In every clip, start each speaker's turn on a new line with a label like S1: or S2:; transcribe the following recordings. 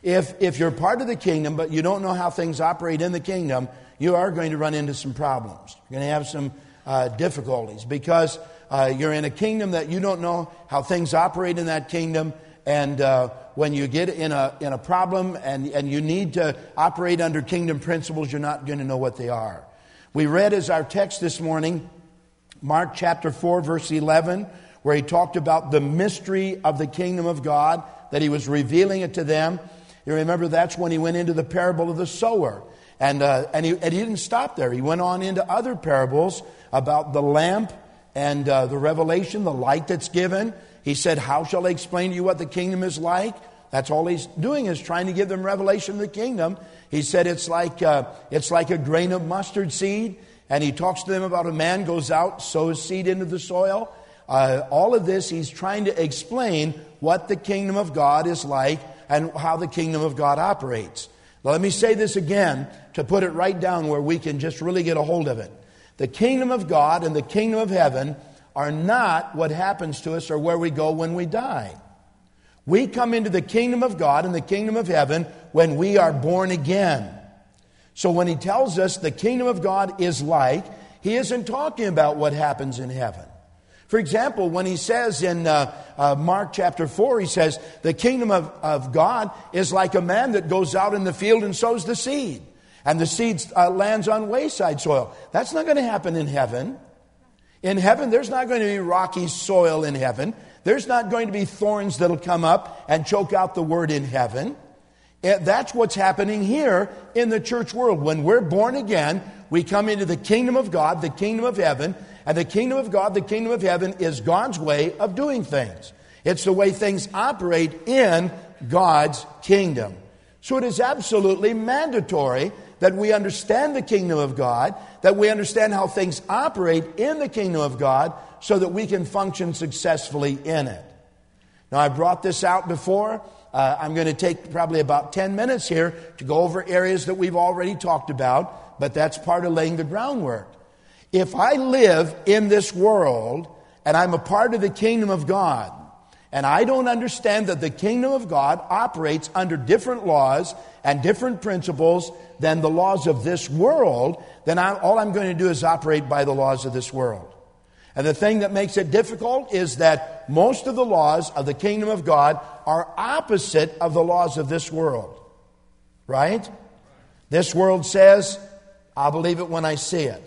S1: If you're part of the kingdom, but you don't know how things operate in the kingdom, you are going to run into some problems. You're going to have some difficulties because you're in a kingdom that you don't know how things operate in that kingdom. And when you get in a problem and you need to operate under kingdom principles, you're not going to know what they are. We read as our text this morning, Mark chapter 4, verse 11, where he talked about the mystery of the kingdom of God, that he was revealing it to them. You remember that's when he went into the parable of the sower. And he didn't stop there. He went on into other parables about the lamp and the revelation, the light that's given. He said, how shall I explain to you what the kingdom is like? That's all he's doing, is trying to give them revelation of the kingdom. He said it's like a grain of mustard seed. And he talks to them about a man goes out, sows seed into the soil. All of this, he's trying to explain what the kingdom of God is like and how the kingdom of God operates. Now, let me say this again to put it right down where we can just really get a hold of it. The kingdom of God and the kingdom of heaven are not what happens to us or where we go when we die. We come into the kingdom of God and the kingdom of heaven when we are born again. So when he tells us the kingdom of God is like, he isn't talking about what happens in heaven. For example, when he says in Mark chapter 4, he says, the kingdom of God is like a man that goes out in the field and sows the seed. And the seed lands on wayside soil. That's not going to happen in heaven. In heaven, there's not going to be rocky soil in heaven. There's not going to be thorns that'll come up and choke out the word in heaven. That's what's happening here in the church world. When we're born again, we come into the kingdom of God, the kingdom of heaven. And the kingdom of God, the kingdom of heaven, is God's way of doing things. It's the way things operate in God's kingdom. So it is absolutely mandatory that we understand the kingdom of God, that we understand how things operate in the kingdom of God, so that we can function successfully in it. Now, I brought this out before. I'm going to take probably about 10 minutes here to go over areas that we've already talked about, but that's part of laying the groundwork. If I live in this world and I'm a part of the kingdom of God, and I don't understand that the kingdom of God operates under different laws and different principles than the laws of this world, then all I'm going to do is operate by the laws of this world. And the thing that makes it difficult is that most of the laws of the kingdom of God are opposite of the laws of this world. Right? This world says, I'll believe it when I see it.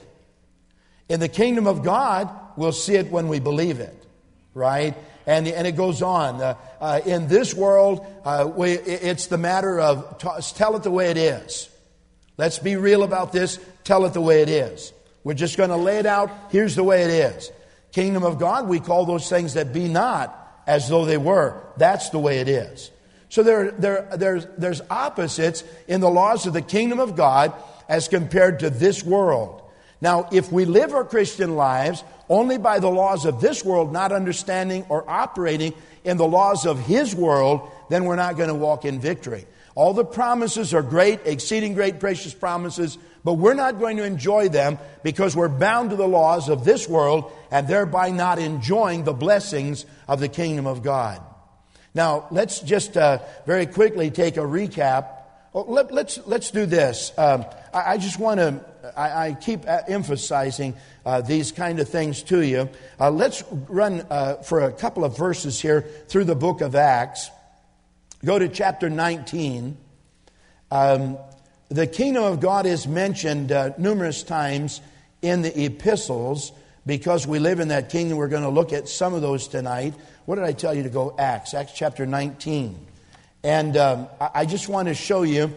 S1: In the kingdom of God, we'll see it when we believe it. Right? And it goes on. In this world, it's the matter of tell it the way it is. Let's be real about this. Tell it the way it is. We're just going to lay it out. Here's the way it is. Kingdom of God, we call those things that be not as though they were. That's the way it is. So there's opposites in the laws of the kingdom of God as compared to this world. Now, if we live our Christian lives only by the laws of this world, not understanding or operating in the laws of His world, then we're not going to walk in victory. All the promises are great, exceeding great, precious promises, but we're not going to enjoy them because we're bound to the laws of this world and thereby not enjoying the blessings of the kingdom of God. Now, let's just very quickly take a recap. Let's do this. I just want to, I keep emphasizing these kind of things to you. Let's run for a couple of verses here through the book of Acts. Go to chapter 19. The kingdom of God is mentioned numerous times in the epistles. Because we live in that kingdom, we're going to look at some of those tonight. What did I tell you to go? Acts chapter 19. And I just want to show you,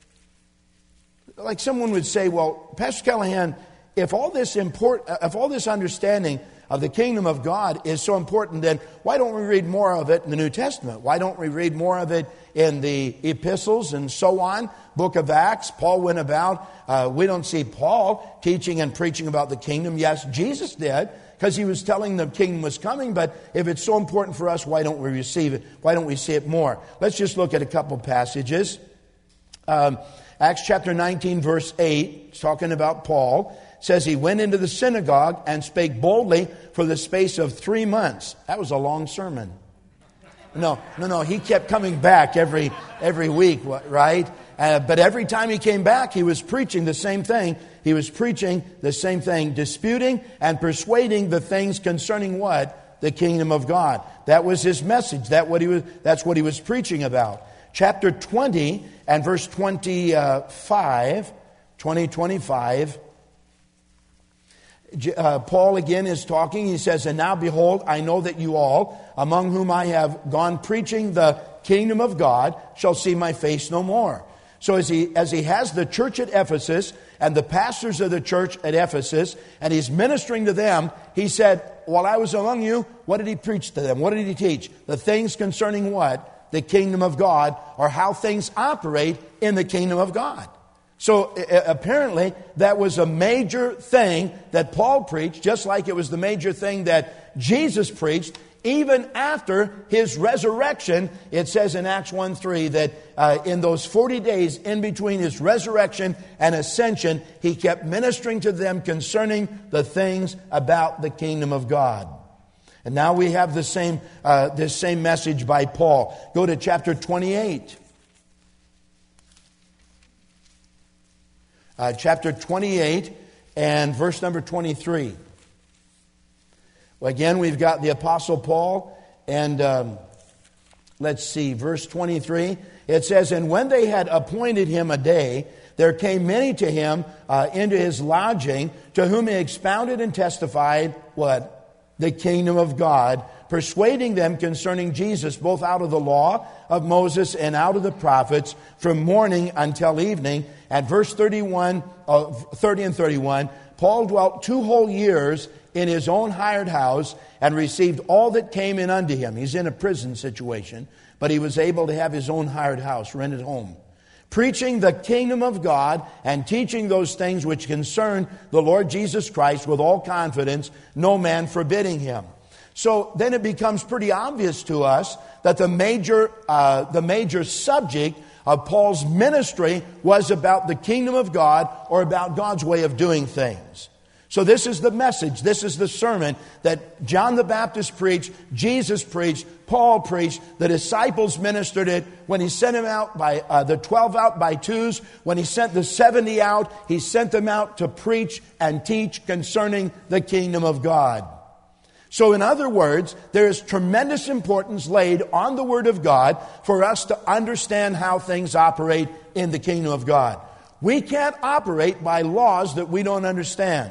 S1: like someone would say, well, Pastor Callahan, if all this understanding of the kingdom of God is so important, then why don't we read more of it in the New Testament? Why don't we read more of it in the epistles and so on? Book of Acts, Paul went about. We don't see Paul teaching and preaching about the kingdom. Yes, Jesus did, because he was telling the kingdom was coming. But if it's so important for us, why don't we receive it? Why don't we see it more? Let's just look at a couple passages. Acts chapter 19, verse 8, it's talking about Paul. Says he went into the synagogue and spake boldly for the space of 3 months. That was a long sermon. No. He kept coming back every week, right? But every time he came back, he was preaching the same thing. He was preaching the same thing, disputing and persuading the things concerning what? The kingdom of God. That was his message. That's what he was preaching about. Chapter 20 and verse 25, Paul again is talking. He says, "And now behold, I know that you all, among whom I have gone preaching the kingdom of God, shall see my face no more." So as he has the church at Ephesus and the pastors of the church at Ephesus, and he's ministering to them, he said, while I was among you, what did he preach to them? What did he teach? The things concerning what? The kingdom of God, or how things operate in the kingdom of God. So apparently that was a major thing that Paul preached, just like it was the major thing that Jesus preached. Even after his resurrection, it says in Acts 1:3 that in those 40 days in between his resurrection and ascension, he kept ministering to them concerning the things about the kingdom of God. And now we have this same message by Paul. Go to chapter 28. Chapter 28 and verse number 23. Well, again, we've got the Apostle Paul, and let's see, verse 23. It says, "And when they had appointed him a day, there came many to him into his lodging, to whom he expounded and testified," what? "The kingdom of God, persuading them concerning Jesus, both out of the law of Moses and out of the prophets, from morning until evening." At verse 30 and 31, Paul dwelt 2 whole years in his own hired house and received all that came in unto him. He's in a prison situation, but he was able to have his own hired house, rented home, preaching the kingdom of God and teaching those things which concern the Lord Jesus Christ with all confidence, no man forbidding him. So then it becomes pretty obvious to us that the major subject of Paul's ministry was about the kingdom of God, or about God's way of doing things. So this is the message, this is the sermon that John the Baptist preached, Jesus preached, Paul preached, the disciples ministered it when he sent him out by the 12 out by twos. When he sent the 70 out, he sent them out to preach and teach concerning the kingdom of God. So in other words, there is tremendous importance laid on the Word of God for us to understand how things operate in the kingdom of God. We can't operate by laws that we don't understand.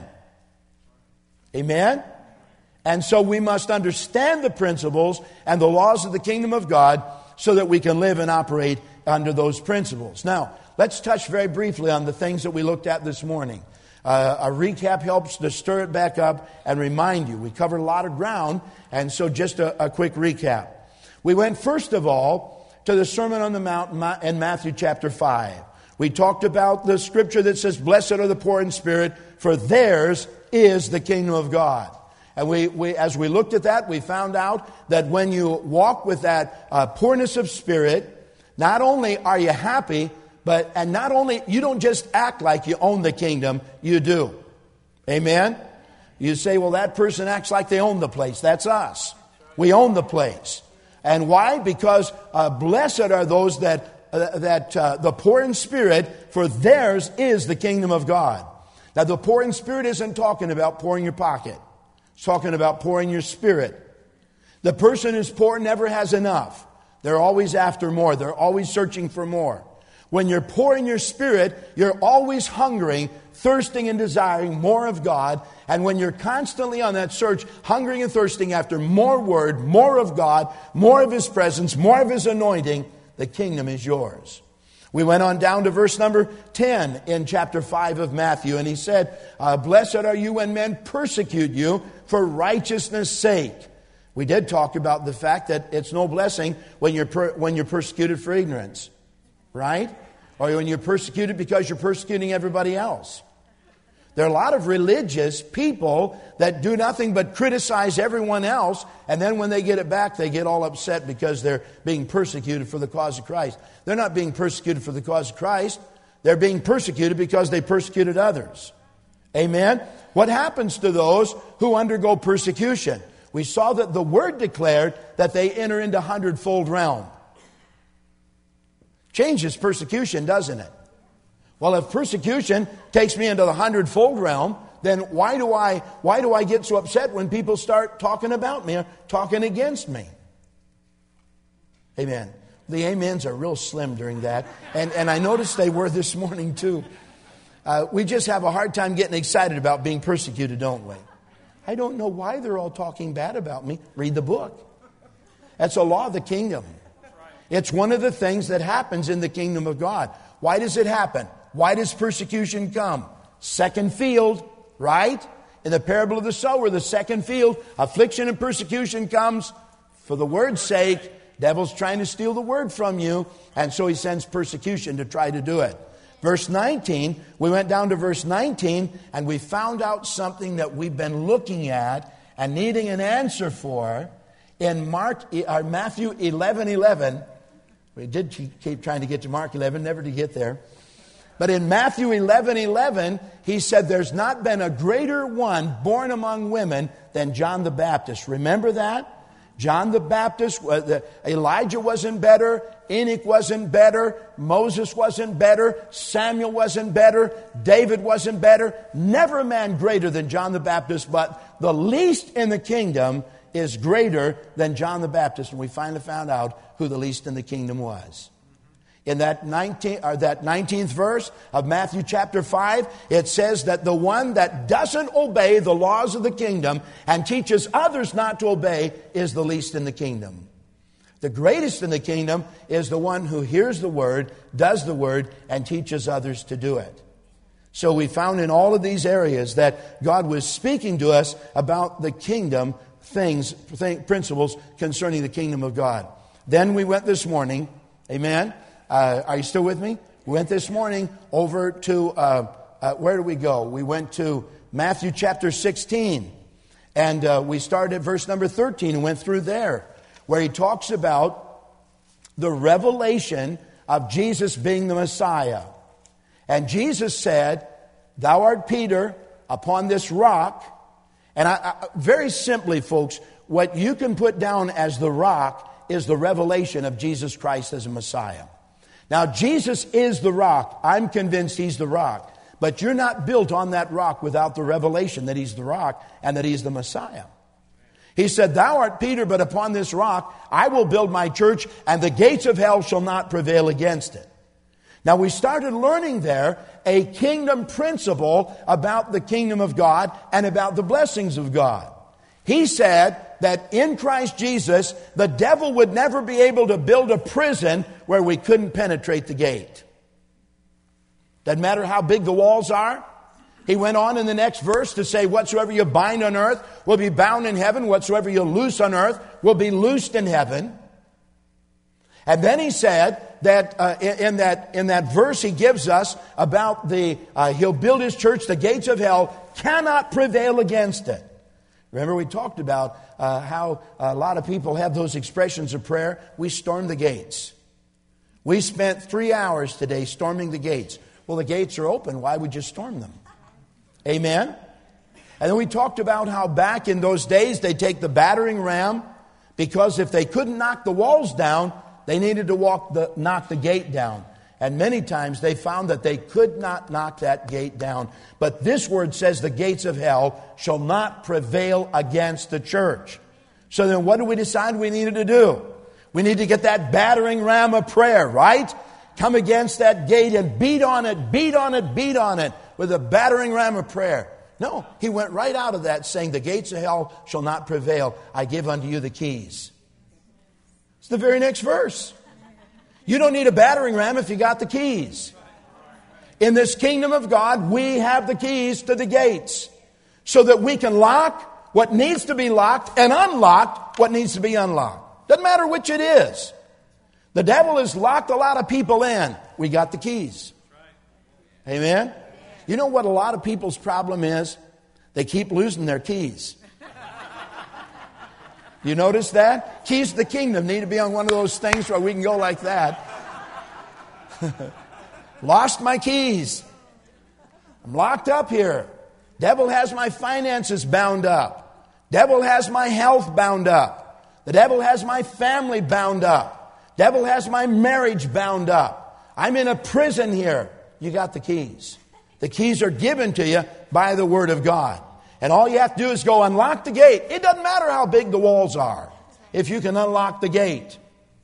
S1: Amen? And so we must understand the principles and the laws of the kingdom of God so that we can live and operate under those principles. Now, let's touch very briefly on the things that we looked at this morning. A recap helps to stir it back up and remind you. We covered a lot of ground, and so just a quick recap. We went first of all to the Sermon on the Mount in Matthew chapter 5. We talked about the scripture that says, "Blessed are the poor in spirit, for theirs is the kingdom of God." And as we looked at that, we found out that when you walk with that poorness of spirit, not only are you happy, and not only, you don't just act like you own the kingdom, you do. Amen? You say, well, that person acts like they own the place. That's us. We own the place. And why? Because blessed are those that the poor in spirit, for theirs is the kingdom of God. Now, the poor in spirit isn't talking about poor in your pocket. It's talking about poor in your spirit. The person who's poor never has enough. They're always after more. They're always searching for more. When you're poor in your spirit, you're always hungering, thirsting and desiring more of God. And when you're constantly on that search, hungering and thirsting after more word, more of God, more of His presence, more of His anointing, the kingdom is yours. We went on down to verse number 10 in chapter 5 of Matthew, and he said, "Blessed are you when men persecute you for righteousness' sake." We did talk about the fact that it's no blessing when you're persecuted for ignorance. Right? Or when you're persecuted because you're persecuting everybody else. There are a lot of religious people that do nothing but criticize everyone else, and then when they get it back, they get all upset because they're being persecuted for the cause of Christ. They're not being persecuted for the cause of Christ. They're being persecuted because they persecuted others. Amen? What happens to those who undergo persecution? we saw that the Word declared that they enter into hundredfold realm. Changes persecution, doesn't it? Well, if persecution takes me into the hundredfold realm, then why do I get so upset when people start talking about me or talking against me? Amen. The amens are real slim during that. And I noticed they were this morning too. We just have a hard time getting excited about being persecuted, don't we? I don't know why they're all talking bad about me. Read the book. That's a law of the kingdom. It's one of the things that happens in the kingdom of God. Why does it happen? Why does persecution come? Second field, right? In the parable of the sower, the second field, affliction and persecution comes for the word's sake. Devil's trying to steal the word from you, and so he sends persecution to try to do it. Verse 19, we went down to verse 19, and we found out something that we've been looking at and needing an answer for in Matthew 11:11. We did keep trying to get to Mark 11, never to get there. But in Matthew 11:11, he said, there's not been a greater one born among women than John the Baptist. Remember that? John the Baptist, Elijah wasn't better, Enoch wasn't better, Moses wasn't better, Samuel wasn't better, David wasn't better. Never a man greater than John the Baptist, but the least in the kingdom is greater than John the Baptist. And we finally found out who the least in the kingdom was. In that 19th verse of Matthew chapter 5, it says that the one that doesn't obey the laws of the kingdom and teaches others not to obey is the least in the kingdom. The greatest in the kingdom is the one who hears the word, does the word, and teaches others to do it. So we found in all of these areas that God was speaking to us about the kingdom principles concerning the kingdom of God. Then we went this morning, amen. Are you still with me? We went this morning over to, where did we go? We went to Matthew chapter 16. And we started at verse number 13 and went through there, where he talks about the revelation of Jesus being the Messiah. And Jesus said, thou art Peter, upon this rock. And very simply, folks, what you can put down as the rock is the revelation of Jesus Christ as a Messiah. Now, Jesus is the rock. I'm convinced he's the rock. But you're not built on that rock without the revelation that he's the rock and that he's the Messiah. He said, thou art Peter, but upon this rock I will build my church, and the gates of hell shall not prevail against it. Now, we started learning there a kingdom principle about the kingdom of God and about the blessings of God. He said that in Christ Jesus, the devil would never be able to build a prison where we couldn't penetrate the gate. Doesn't matter how big the walls are. He went on in the next verse to say, whatsoever you bind on earth will be bound in heaven. Whatsoever you loose on earth will be loosed in heaven. And then he said that in that verse he gives us about he'll build his church, the gates of hell cannot prevail against it. Remember, we talked about how a lot of people have those expressions of prayer. We storm the gates. We spent 3 hours today storming the gates. Well, the gates are open. Why would you storm them? Amen? And then we talked about how back in those days they take the battering ram, because if they couldn't knock the walls down, they needed to knock the gate down. And many times they found that they could not knock that gate down. But this word says the gates of hell shall not prevail against the church. So then what did we decide we needed to do? We need to get that battering ram of prayer, right? Come against that gate and beat on it, beat on it, beat on it with a battering ram of prayer. No, he went right out of that saying the gates of hell shall not prevail. I give unto you the keys. It's the very next verse. You don't need a battering ram if you got the keys. In this kingdom of God, we have the keys to the gates so that we can lock what needs to be locked and unlock what needs to be unlocked. Doesn't matter which it is. The devil has locked a lot of people in. We got the keys. Amen? You know what a lot of people's problem is? They keep losing their keys. You notice that? Keys to the kingdom need to be on one of those things where we can go like that. Lost my keys. I'm locked up here. Devil has my finances bound up. Devil has my health bound up. The devil has my family bound up. Devil has my marriage bound up. I'm in a prison here. You got the keys. The keys are given to you by the Word of God. And all you have to do is go unlock the gate. It doesn't matter how big the walls are, if you can unlock the gate.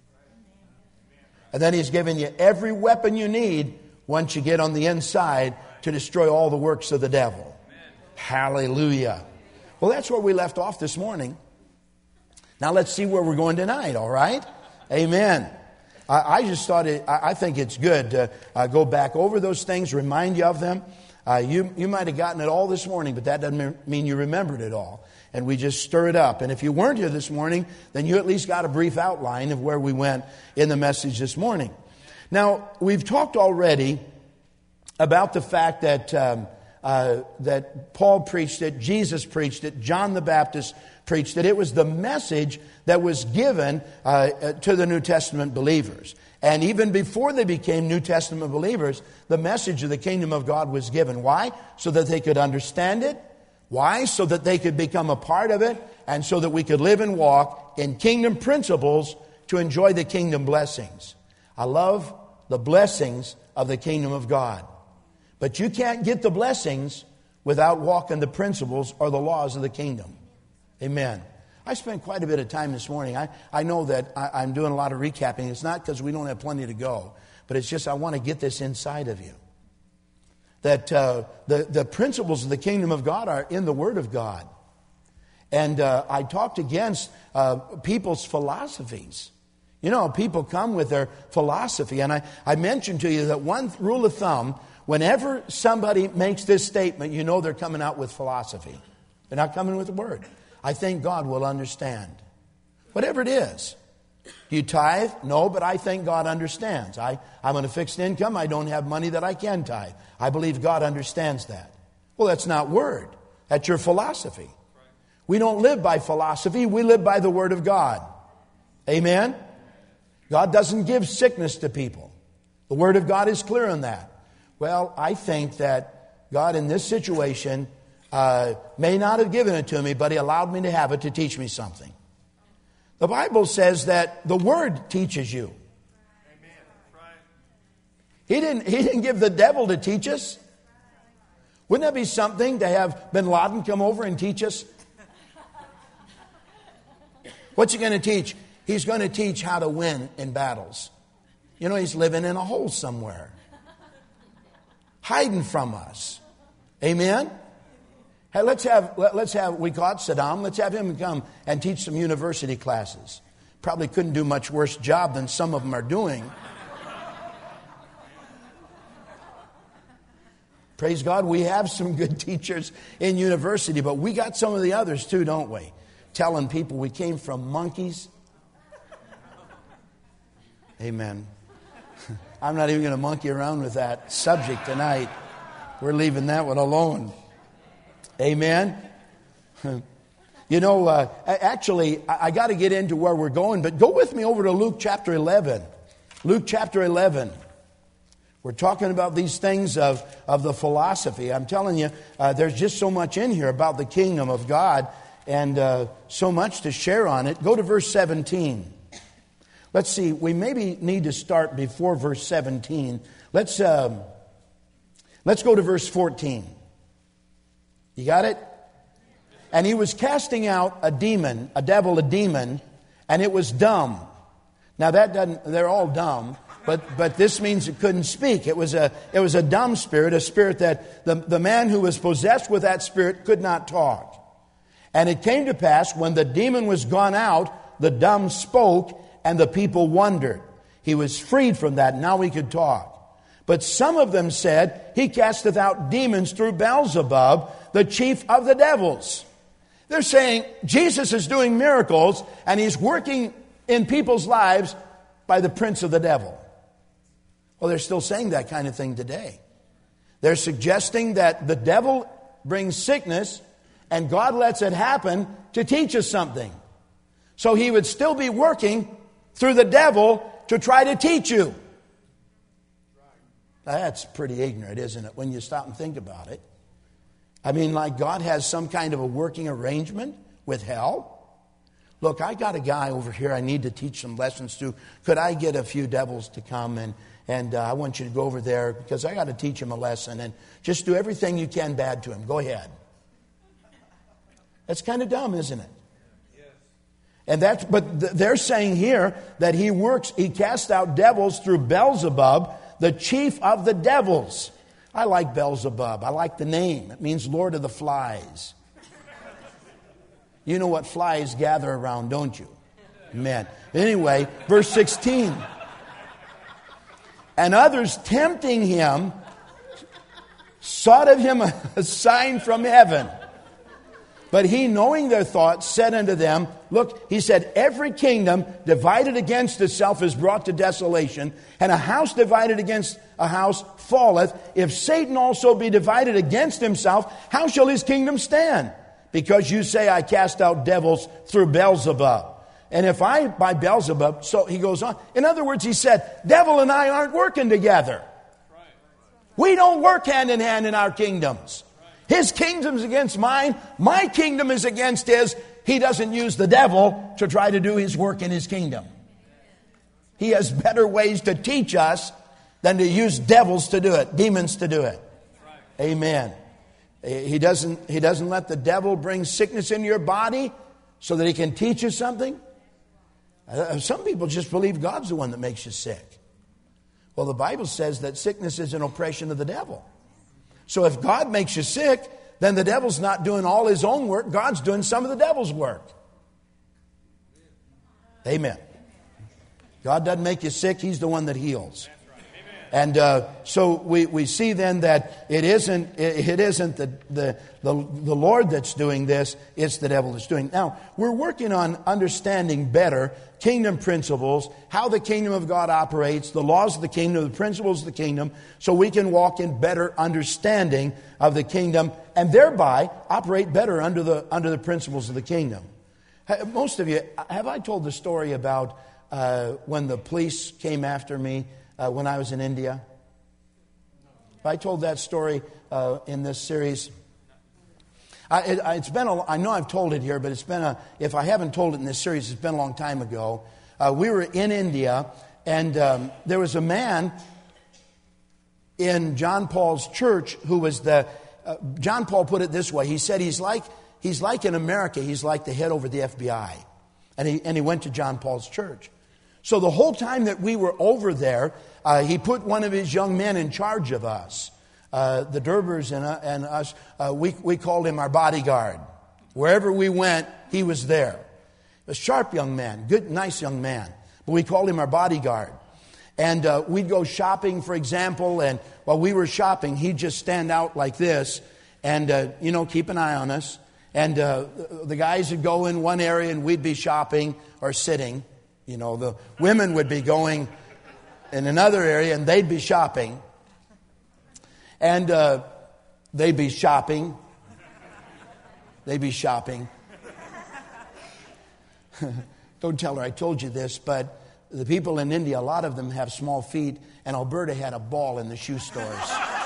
S1: And then He's given you every weapon you need once you get on the inside to destroy all the works of the devil. Hallelujah. Well, that's where we left off this morning. Now let's see where we're going tonight, all right? Amen. I just thought I think it's good to go back over those things, remind you of them. You might have gotten it all this morning, but that doesn't mean you remembered it all. And we just stir it up. And if you weren't here this morning, then you at least got a brief outline of where we went in the message this morning. Now, we've talked already about the fact that that Paul preached it, Jesus preached it, John the Baptist preached it. It was the message that was given to the New Testament believers. And even before they became New Testament believers, the message of the kingdom of God was given. Why? So that they could understand it. Why? So that they could become a part of it, and so that we could live and walk in kingdom principles to enjoy the kingdom blessings. I love the blessings of the kingdom of God. But you can't get the blessings without walking the principles or the laws of the kingdom. Amen. I spent quite a bit of time this morning. I know that I'm doing a lot of recapping. It's not because we don't have plenty to go, but it's just I want to get this inside of you. That the principles of the kingdom of God are in the Word of God. And I talked against people's philosophies. You know, people come with their philosophy. And I mentioned to you that one rule of thumb, whenever somebody makes this statement, you know they're coming out with philosophy. They're not coming with the Word. I think God will understand. Whatever it is. Do you tithe? No, but I think God understands. I'm on a fixed income. I don't have money that I can tithe. I believe God understands that. Well, that's not Word. That's your philosophy. We don't live by philosophy. We live by the Word of God. Amen? God doesn't give sickness to people. The Word of God is clear on that. Well, I think that God in this situation may not have given it to me, but He allowed me to have it to teach me something. The Bible says that the Word teaches you. He didn't give the devil to teach us. Wouldn't that be something to have Bin Laden come over and teach us? What's he going to teach? He's going to teach how to win in battles. You know, he's living in a hole somewhere, hiding from us. Amen? Hey, let's have, we caught Saddam, let's have him come and teach some university classes. Probably couldn't do much worse job than some of them are doing. Praise God, we have some good teachers in university, but we got some of the others too, don't we? Telling people we came from monkeys. Amen. I'm not even going to monkey around with that subject tonight. We're leaving that one alone. Amen. You know, actually, I got to get into where we're going, but go with me over to Luke chapter 11. Luke chapter 11. We're talking about these things of the philosophy. I'm telling you, there's just so much in here about the kingdom of God and so much to share on it. Go to verse 17. Let's see, we maybe need to start before verse 17. Let's go to verse 14. You got it? And he was casting out a demon, a demon, and it was dumb. Now they're all dumb, but this means it couldn't speak. It was a dumb spirit, a spirit that the man who was possessed with that spirit could not talk. And it came to pass when the demon was gone out, the dumb spoke, and the people wondered. He was freed from that, now he could talk. But some of them said, he casteth out demons through Beelzebub, the chief of the devils. They're saying Jesus is doing miracles and he's working in people's lives by the prince of the devil. Well, they're still saying that kind of thing today. They're suggesting that the devil brings sickness and God lets it happen to teach us something. So he would still be working through the devil to try to teach you. Now, that's pretty ignorant, isn't it, when you stop and think about it? I mean, like God has some kind of a working arrangement with hell? Look, I got a guy over here I need to teach some lessons to. Could I get a few devils to come and I want you to go over there because I got to teach him a lesson and just do everything you can bad to him. Go ahead. That's kind of dumb, isn't it? And they're saying here that he casts out devils through Beelzebub, the chief of the devils. I like Beelzebub. I like the name. It means Lord of the Flies. You know what flies gather around, don't you? Man. Anyway, verse 16. And others tempting him sought of him a sign from heaven. But he, knowing their thoughts, said unto them, look, he said, every kingdom divided against itself is brought to desolation, and a house divided against a house falleth. If Satan also be divided against himself, how shall his kingdom stand? Because you say, I cast out devils through Beelzebub. And if I, by Beelzebub, so he goes on. In other words, he said, devil and I aren't working together. We don't work hand in hand in our kingdoms. His kingdom's against mine. My kingdom is against his. He doesn't use the devil to try to do his work in his kingdom. He has better ways to teach us than to use devils to do it, demons to do it. Amen. He doesn't let the devil bring sickness into your body so that he can teach you something. Some people just believe God's the one that makes you sick. Well, the Bible says that sickness is an oppression of the devil. So if God makes you sick, then the devil's not doing all his own work. God's doing some of the devil's work. Amen. God doesn't make you sick. He's the one that heals. And so we see then that it isn't the Lord that's doing this, it's the devil that's doing it. Now, we're working on understanding better kingdom principles, how the kingdom of God operates, the laws of the kingdom, the principles of the kingdom, so we can walk in better understanding of the kingdom and thereby operate better under the principles of the kingdom. Most of you, have I told the story about when the police came after me when I was in India? I told that story in this series. I know I've told it here, but if I haven't told it in this series, it's been a long time ago. We were in India, and there was a man in John Paul's church who was John Paul put it this way. He said he's like in America, he's like the head over the FBI. And he went to John Paul's church. So the whole time that we were over there, he put one of his young men in charge of us. The Durbers and us, we called him our bodyguard. Wherever we went, he was there. A sharp young man, good, nice young man. But we called him our bodyguard. And we'd go shopping, for example, and while we were shopping, he'd just stand out like this and, keep an eye on us. And the guys would go in one area and we'd be shopping or sitting. The women would be going in another area and they'd be shopping. And they'd be shopping. Don't tell her I told you this, but the people in India, a lot of them have small feet, and Alberta had a ball in the shoe stores.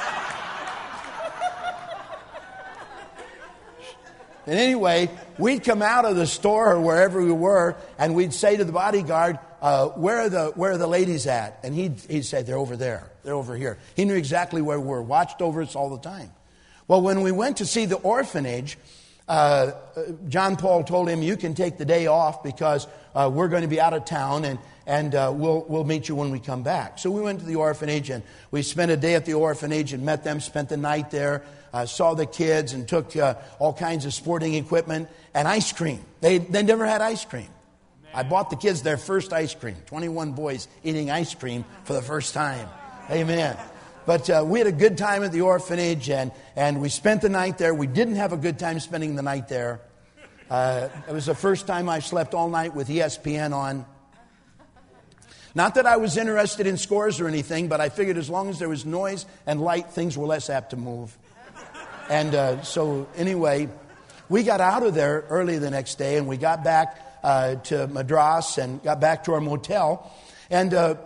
S1: And anyway, we'd come out of the store or wherever we were, and we'd say to the bodyguard, where are the ladies at? And he'd say, they're over there. They're over here. He knew exactly where we were, watched over us all the time. Well, when we went to see the orphanage, John Paul told him, you can take the day off because we're going to be out of town and we'll meet you when we come back. So we went to the orphanage and we spent a day at the orphanage and met them, spent the night there, saw the kids and took all kinds of sporting equipment and ice cream. They never had ice cream. I bought the kids their first ice cream. 21 boys eating ice cream for the first time. Amen. But we had a good time at the orphanage, and we spent the night there. We didn't have a good time spending the night there. It was the first time I slept all night with ESPN on. Not that I was interested in scores or anything, but I figured as long as there was noise and light, things were less apt to move. And so anyway, we got out of there early the next day, and we got back to Madras and got back to our motel. And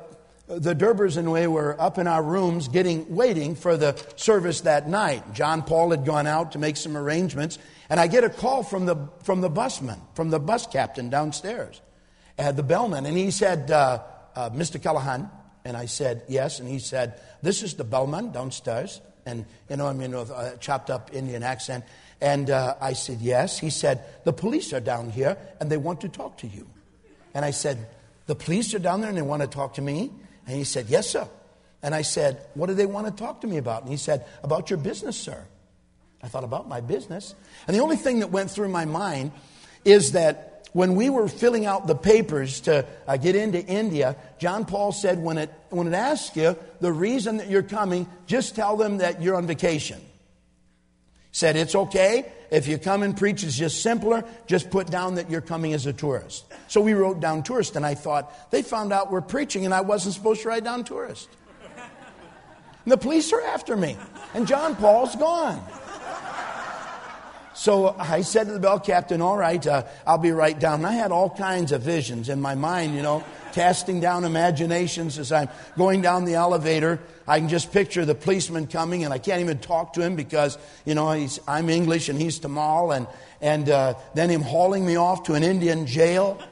S1: the Durbers and we were up in our rooms waiting for the service that night. John Paul had gone out to make some arrangements, and I get a call from the busman, from the bus captain downstairs, the bellman, and he said, Mr. Callahan, and I said, yes, and he said, this is the bellman downstairs, and chopped up Indian accent, and I said, yes. He said, the police are down here, and they want to talk to you. And I said, the police are down there and they want to talk to me? And he said, yes, sir. And I said, what do they want to talk to me about? And he said, about your business, sir. I thought, about my business? And the only thing that went through my mind is that when we were filling out the papers to get into India, John Paul said, when it asks you the reason that you're coming, just tell them that you're on vacation. He said, it's okay. If you come and preach, it's just simpler. Just put down that you're coming as a tourist. So we wrote down tourist, and I thought, they found out we're preaching, and I wasn't supposed to write down tourist. And the police are after me, and John Paul's gone. So I said to the bell captain, all right, I'll be right down. And I had all kinds of visions in my mind, casting down imaginations as I'm going down the elevator. I can just picture the policeman coming, and I can't even talk to him because, I'm English and he's Tamil, and then him hauling me off to an Indian jail.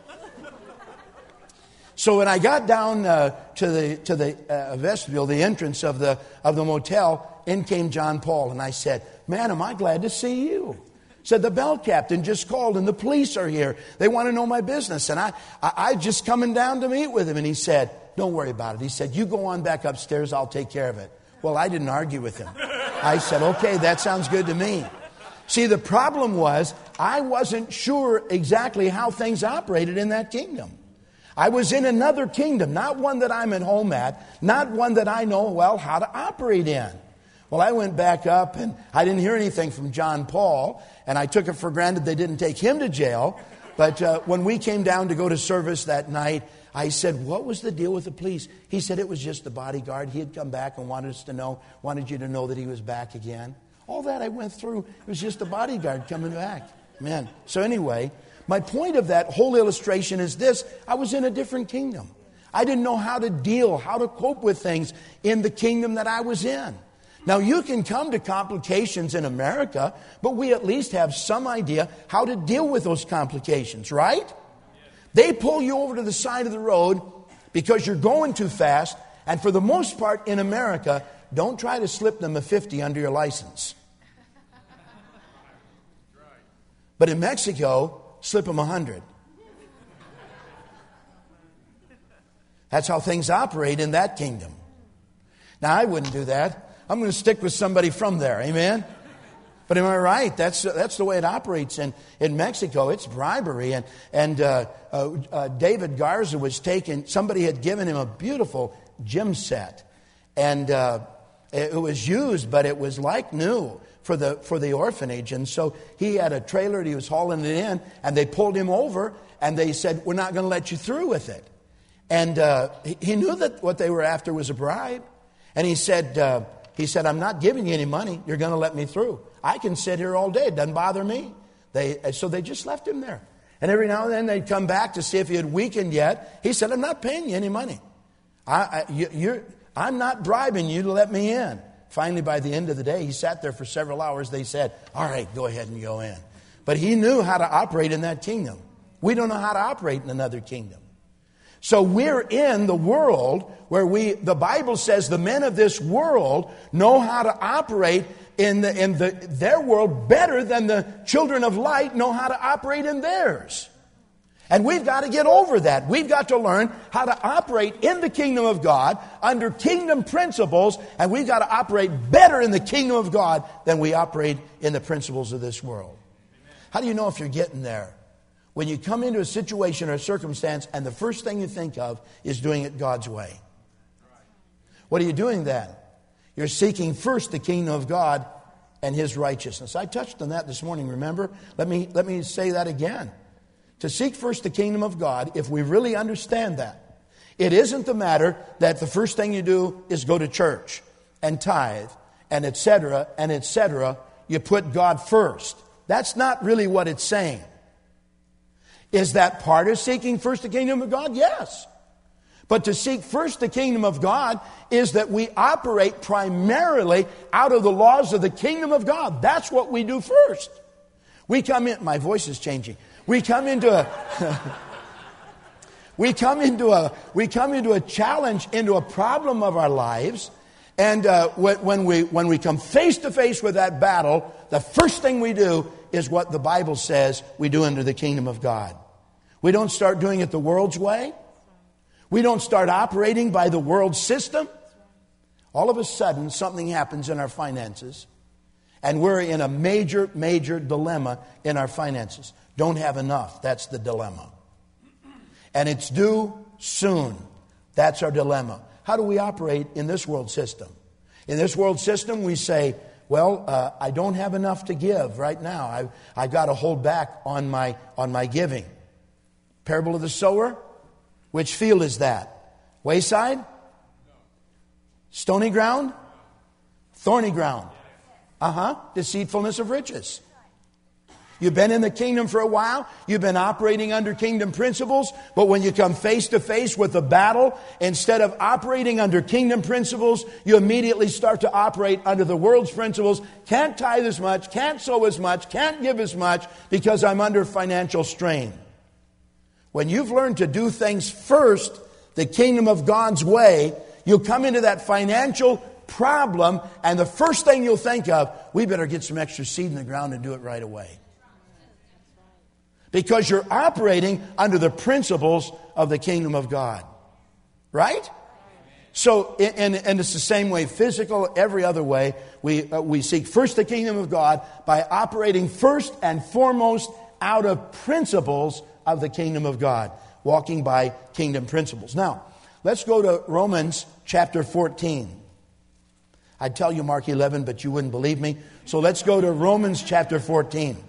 S1: So when I got down to the vestibule, the entrance of the motel, in came John Paul, and I said, man, am I glad to see you. Said, the bell captain just called and the police are here. They want to know my business. And I just coming down to meet with him. And he said, don't worry about it. He said, you go on back upstairs. I'll take care of it. Well, I didn't argue with him. I said, okay, that sounds good to me. See, the problem was I wasn't sure exactly how things operated in that kingdom. I was in another kingdom, not one that I'm at home at, not one that I know well how to operate in. Well, I went back up and I didn't hear anything from John Paul, and I took it for granted they didn't take him to jail. But when we came down to go to service that night, I said, what was the deal with the police? He said it was just the bodyguard. He had come back and wanted you to know that he was back again. All that I went through, it was just the bodyguard coming back. Man. So anyway, my point of that whole illustration is this. I was in a different kingdom. I didn't know how to cope with things in the kingdom that I was in. Now, you can come to complications in America, but we at least have some idea how to deal with those complications, right? They pull you over to the side of the road because you're going too fast, and for the most part in America, don't try to slip them a 50 under your license. But in Mexico, slip them 100. That's how things operate in that kingdom. Now, I wouldn't do that. I'm going to stick with somebody from there. Amen? But am I right? That's the way it operates in Mexico. It's bribery. And David Garza was taken. Somebody had given him a beautiful gym set. And it was used, but it was like new for the orphanage. And so he had a trailer and he was hauling it in. And they pulled him over and they said, we're not going to let you through with it. And he knew that what they were after was a bribe. And he said, I'm not giving you any money. You're going to let me through. I can sit here all day. It doesn't bother me. So they just left him there. And every now and then they'd come back to see if he had weakened yet. He said, I'm not paying you any money. I'm not bribing you to let me in. Finally, by the end of the day, he sat there for several hours. They said, all right, go ahead and go in. But he knew how to operate in that kingdom. We don't know how to operate in another kingdom. So we're in the world where the Bible says the men of this world know how to operate in their world better than the children of light know how to operate in theirs. And we've got to get over that. We've got to learn how to operate in the kingdom of God under kingdom principles, and we've got to operate better in the kingdom of God than we operate in the principles of this world. How do you know if you're getting there? When you come into a situation or a circumstance and the first thing you think of is doing it God's way. What are you doing then? You're seeking first the kingdom of God and His righteousness. I touched on that this morning, remember? Let me say that again. To seek first the kingdom of God, if we really understand that, it isn't the matter that the first thing you do is go to church and tithe and etc. and etc. You put God first. That's not really what it's saying. Is that part of seeking first the kingdom of God? Yes. But to seek first the kingdom of God is that we operate primarily out of the laws of the kingdom of God. That's what we do first. We come in, my voice is changing. We come into a challenge, into a problem of our lives. And when we come face to face with that battle, the first thing we do is what the Bible says we do under the kingdom of God. We don't start doing it the world's way. We don't start operating by the world system. All of a sudden, something happens in our finances, and we're in a major, major dilemma in our finances. Don't have enough. That's the dilemma. And it's due soon. That's our dilemma. How do we operate in this world system? In this world system, we say, well, I don't have enough to give right now. I've got to hold back on my giving. Parable of the sower. Which field is that? Wayside? Stony ground? Thorny ground? Deceitfulness of riches. You've been in the kingdom for a while. You've been operating under kingdom principles. But when you come face to face with the battle, instead of operating under kingdom principles, you immediately start to operate under the world's principles. Can't tithe as much, can't sow as much, can't give as much because I'm under financial strain. When you've learned to do things first, the kingdom of God's way, you'll come into that financial problem, and the first thing you'll think of, we better get some extra seed in the ground and do it right away. Because you're operating under the principles of the kingdom of God. Right? So, and it's the same way, physical, every other way. We seek first the kingdom of God by operating first and foremost out of principles of the kingdom of God, walking by kingdom principles. Now, let's go to Romans chapter 14. I'd tell you Mark 11, but you wouldn't believe me. So let's go to Romans chapter 14.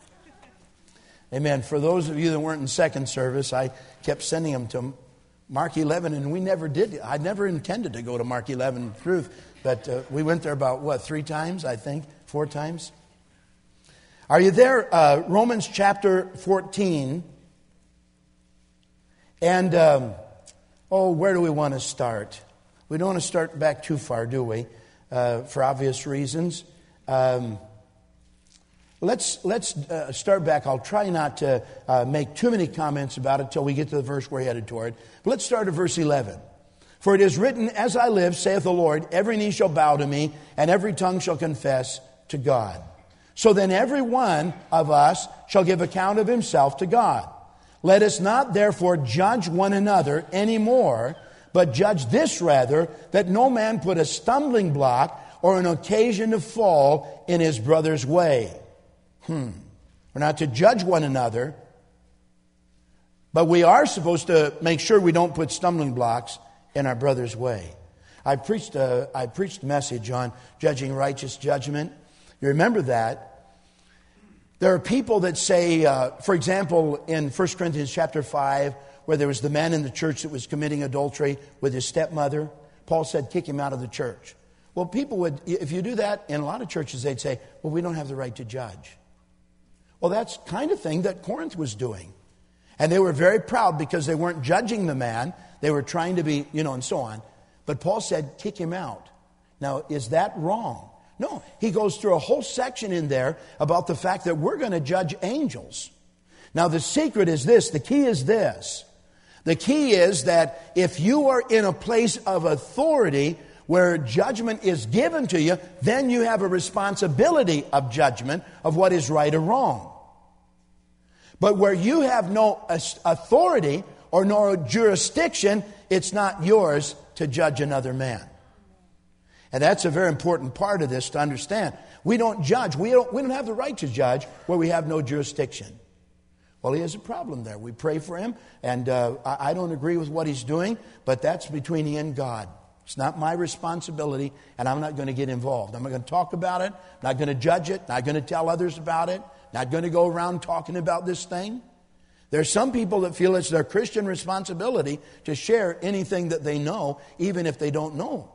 S1: Amen. For those of you that weren't in second service, I kept sending them to Mark 11, and we never did. I never intended to go to Mark 11, truth, but we went there about, 3 times, I think, 4 times. Are you there? Romans chapter 14. And, where do we want to start? We don't want to start back too far, do we? For obvious reasons. Let's start back. I'll try not to make too many comments about it till we get to the verse we're headed toward. But let's start at verse 11. For it is written, as I live, saith the Lord, every knee shall bow to me, and every tongue shall confess to God. So then every one of us shall give account of himself to God. Let us not therefore judge one another any more, but judge this rather, that no man put a stumbling block or an occasion to fall in his brother's way. We're not to judge one another, but we are supposed to make sure we don't put stumbling blocks in our brother's way. I preached a message on judging righteous judgment. You remember that? There are people that say, for example, in 1 Corinthians chapter 5, where there was the man in the church that was committing adultery with his stepmother, Paul said, kick him out of the church. Well, people would, if you do that, in a lot of churches, they'd say, well, we don't have the right to judge. Well, that's the kind of thing that Corinth was doing. And they were very proud because they weren't judging the man. They were trying to be, and so on. But Paul said, kick him out. Now, is that wrong? No, he goes through a whole section in there about the fact that we're going to judge angels. Now, the secret is this. The key is this. The key is that if you are in a place of authority where judgment is given to you, then you have a responsibility of judgment of what is right or wrong. But where you have no authority or no jurisdiction, it's not yours to judge another man. And that's a very important part of this to understand. We don't judge. We don't have the right to judge where we have no jurisdiction. Well, he has a problem there. We pray for him, and I don't agree with what he's doing, but that's between he and God. It's not my responsibility, and I'm not going to get involved. I'm not going to talk about it. I'm not going to judge it. Not going to tell others about it. Not going to go around talking about this thing. There's some people that feel it's their Christian responsibility to share anything that they know, even if they don't know.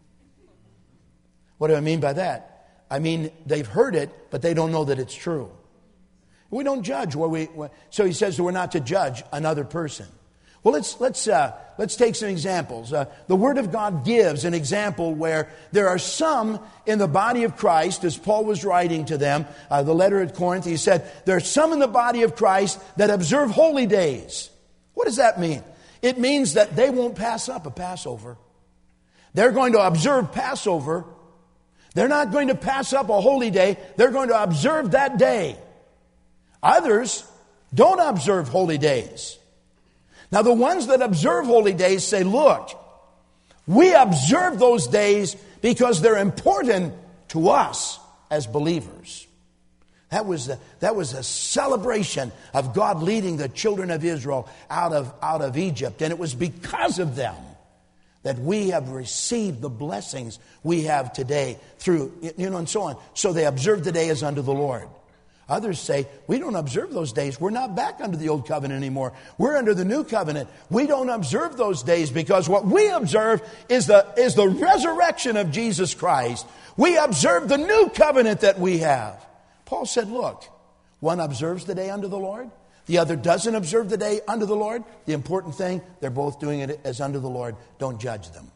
S1: What do I mean by that? I mean, they've heard it, but they don't know that it's true. We don't judge. So he says that we're not to judge another person. Well, let's take some examples. The Word of God gives an example where there are some in the body of Christ, as Paul was writing to them, the letter at Corinth, he said, there are some in the body of Christ that observe holy days. What does that mean? It means that they won't pass up a Passover. They're going to observe Passover. They're not going to pass up a holy day. They're going to observe that day. Others don't observe holy days. Now, the ones that observe holy days say, look, we observe those days because they're important to us as believers. That was a celebration of God leading the children of Israel out of Egypt. And it was because of them that we have received the blessings we have today through, and so on. So they observe the day as unto the Lord. Others say, we don't observe those days. We're not back under the old covenant anymore. We're under the new covenant. We don't observe those days because what we observe is the resurrection of Jesus Christ. We observe the new covenant that we have. Paul said, look, one observes the day unto the Lord. The other doesn't observe the day unto the Lord. The important thing, they're both doing it as unto the Lord. Don't judge them.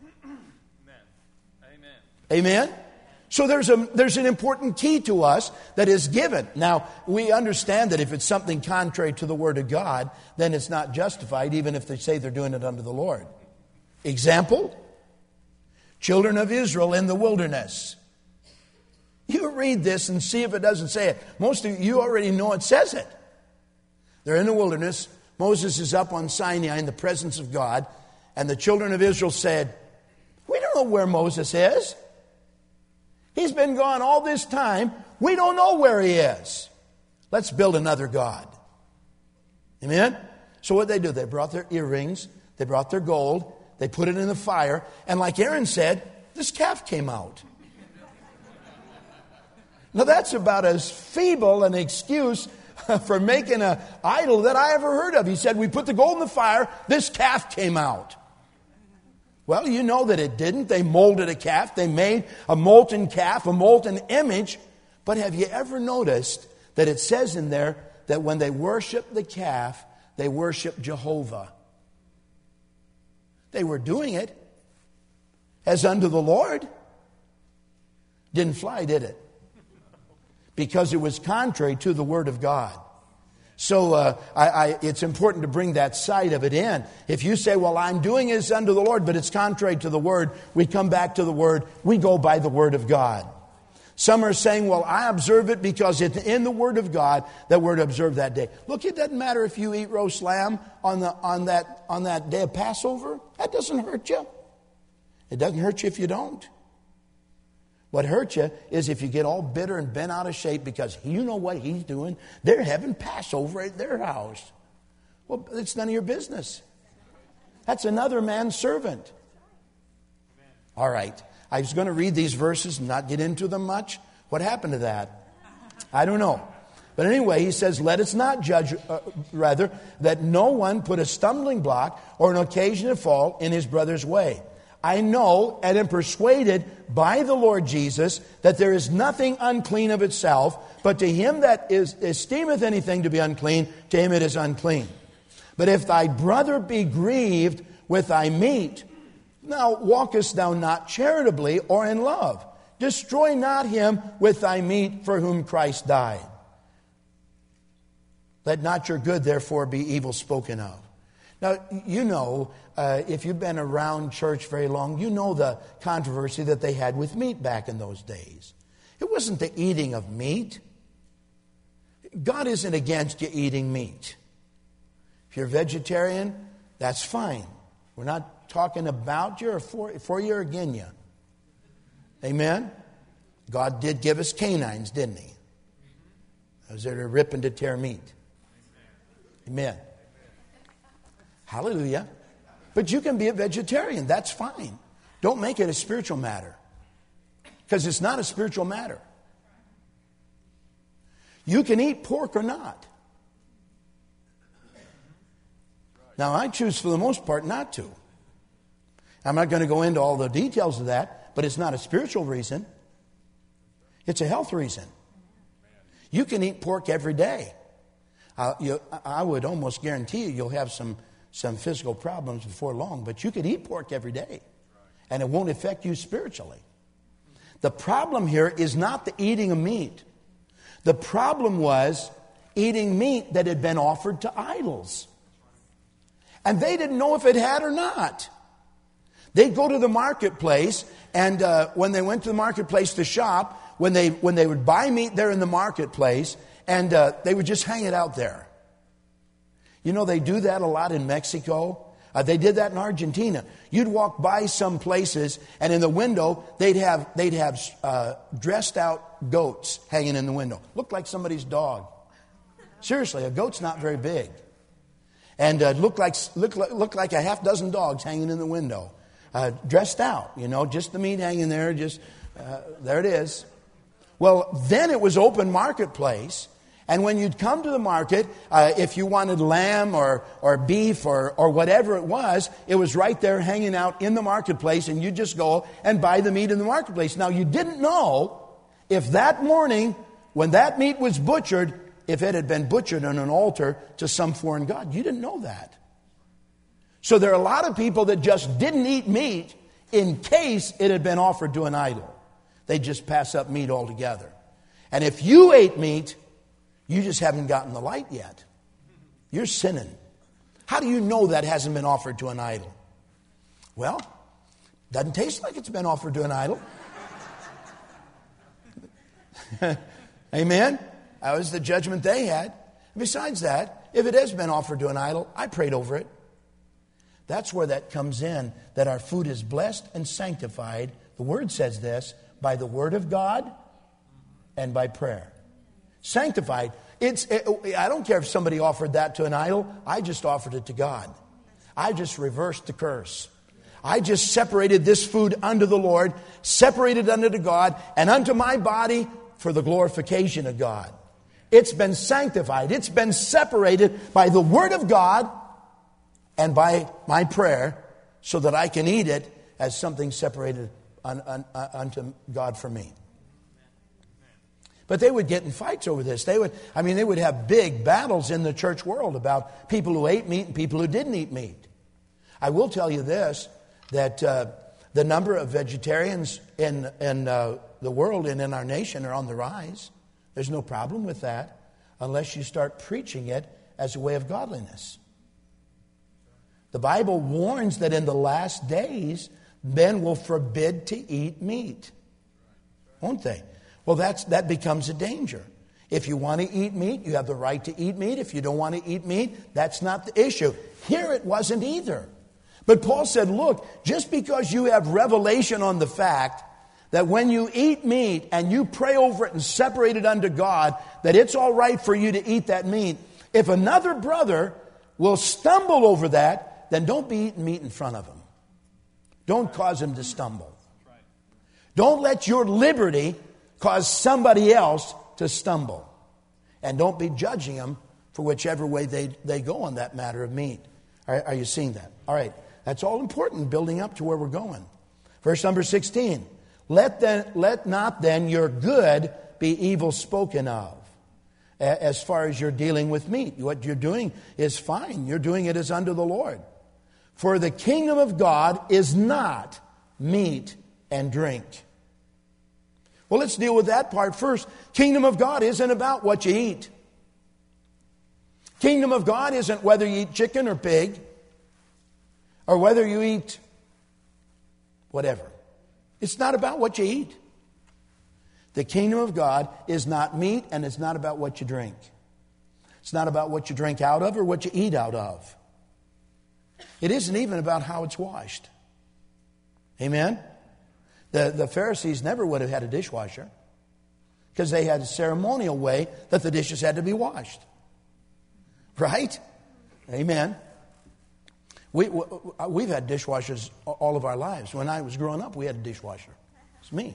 S1: Amen? So there's an important key to us that is given. Now, we understand that if it's something contrary to the Word of God, then it's not justified, even if they say they're doing it unto the Lord. Example, children of Israel in the wilderness. You read this and see if it doesn't say it. Most of you already know it says it. They're in the wilderness. Moses is up on Sinai in the presence of God. And the children of Israel said, we don't know where Moses is. He's been gone all this time. We don't know where he is. Let's build another god. Amen? So what they do, they brought their earrings, they brought their gold, they put it in the fire, and like Aaron said, this calf came out. Now that's about as feeble an excuse for making an idol that I ever heard of. He said, we put the gold in the fire, this calf came out. Well, you know that it didn't. They molded a calf. They made a molten calf, a molten image. But have you ever noticed that it says in there that when they worship the calf, they worship Jehovah? They were doing it as unto the Lord. Didn't fly, did it? Because it was contrary to the Word of God. So it's important to bring that side of it in. If you say, well, I'm doing this unto the Lord, but it's contrary to the Word, we come back to the Word. We go by the Word of God. Some are saying, well, I observe it because it's in the Word of God that we're to observe that day. Look, it doesn't matter if you eat roast lamb on that day of Passover. That doesn't hurt you. It doesn't hurt you if you don't. What hurts you is if you get all bitter and bent out of shape because you know what he's doing. They're having Passover at their house. Well, it's none of your business. That's another man's servant. All right. I was going to read these verses and not get into them much. What happened to that? I don't know. But anyway, he says, let us not judge, rather, that no one put a stumbling block or an occasion to fall in his brother's way. I know and am persuaded by the Lord Jesus that there is nothing unclean of itself, but to him that esteemeth anything to be unclean, to him it is unclean. But if thy brother be grieved with thy meat, now walkest thou not charitably or in love. Destroy not him with thy meat for whom Christ died. Let not your good therefore be evil spoken of. Now, you know, if you've been around church very long, you know the controversy that they had with meat back in those days. It wasn't the eating of meat. God isn't against you eating meat. If you're vegetarian, that's fine. We're not talking about you or for you or against you. Amen? God did give us canines, didn't he? Those that are rip and to tear meat. Amen. Hallelujah. But you can be a vegetarian. That's fine. Don't make it a spiritual matter. Because it's not a spiritual matter. You can eat pork or not. Now, I choose for the most part not to. I'm not going to go into all the details of that, but it's not a spiritual reason. It's a health reason. You can eat pork every day. I would almost guarantee you'll have some some physical problems before long, but you could eat pork every day, and it won't affect you spiritually. The problem here is not the eating of meat. The problem was eating meat that had been offered to idols. And they didn't know if it had or not. They'd go to the marketplace, and when they went to the marketplace to shop, when they would buy meat there in the marketplace, and they would just hang it out there. You know, they do that a lot in Mexico. They did that in Argentina. You'd walk by some places, and in the window, they'd have dressed out goats hanging in the window. Looked like somebody's dog. Seriously, a goat's not very big. And looked like a half dozen dogs hanging in the window. Dressed out, you know, just the meat hanging there, there it is. Well, then it was open marketplace. And when you'd come to the market, if you wanted lamb or beef or whatever it was right there hanging out in the marketplace, and you just go and buy the meat in the marketplace. Now, you didn't know if that morning, when that meat was butchered, if it had been butchered on an altar to some foreign god. You didn't know that. So there are a lot of people that just didn't eat meat in case it had been offered to an idol. They'd just pass up meat altogether. And if you ate meat, you just haven't gotten the light yet. You're sinning. How do you know that hasn't been offered to an idol? Well, doesn't taste like it's been offered to an idol. Amen? That was the judgment they had. Besides that, if it has been offered to an idol, I prayed over it. That's where that comes in, that our food is blessed and sanctified. The Word says this, by the Word of God and by prayer. Sanctified. I don't care if somebody offered that to an idol. I just offered it to God. I just reversed the curse. I just separated this food unto the Lord, separated unto God, and unto my body for the glorification of God. It's been sanctified. It's been separated by the Word of God and by my prayer so that I can eat it as something separated unto God for me. But they would get in fights over this. They would have big battles in the church world about people who ate meat and people who didn't eat meat. I will tell you this, that the number of vegetarians in the world and in our nation are on the rise. There's no problem with that unless you start preaching it as a way of godliness. The Bible warns that in the last days, men will forbid to eat meat. Won't they? Well, that becomes a danger. If you want to eat meat, you have the right to eat meat. If you don't want to eat meat, that's not the issue. Here it wasn't either. But Paul said, look, just because you have revelation on the fact that when you eat meat and you pray over it and separate it unto God, that it's all right for you to eat that meat. If another brother will stumble over that, then don't be eating meat in front of him. Don't cause him to stumble. Don't let your liberty cause somebody else to stumble. And don't be judging them for whichever way they go on that matter of meat. Are you seeing that? All right. That's all important, building up to where we're going. Verse number 16. Let not then your good be evil spoken of. As far as you're dealing with meat. What you're doing is fine. You're doing it as unto the Lord. For the kingdom of God is not meat and drink. Well, let's deal with that part first. Kingdom of God isn't about what you eat. Kingdom of God isn't whether you eat chicken or pig, or whether you eat whatever. It's not about what you eat. The kingdom of God is not meat, and it's not about what you drink. It's not about what you drink out of or what you eat out of. It isn't even about how it's washed. Amen? The Pharisees never would have had a dishwasher because they had a ceremonial way that the dishes had to be washed. Right? Amen. We've had dishwashers all of our lives. When I was growing up, we had a dishwasher. It's me.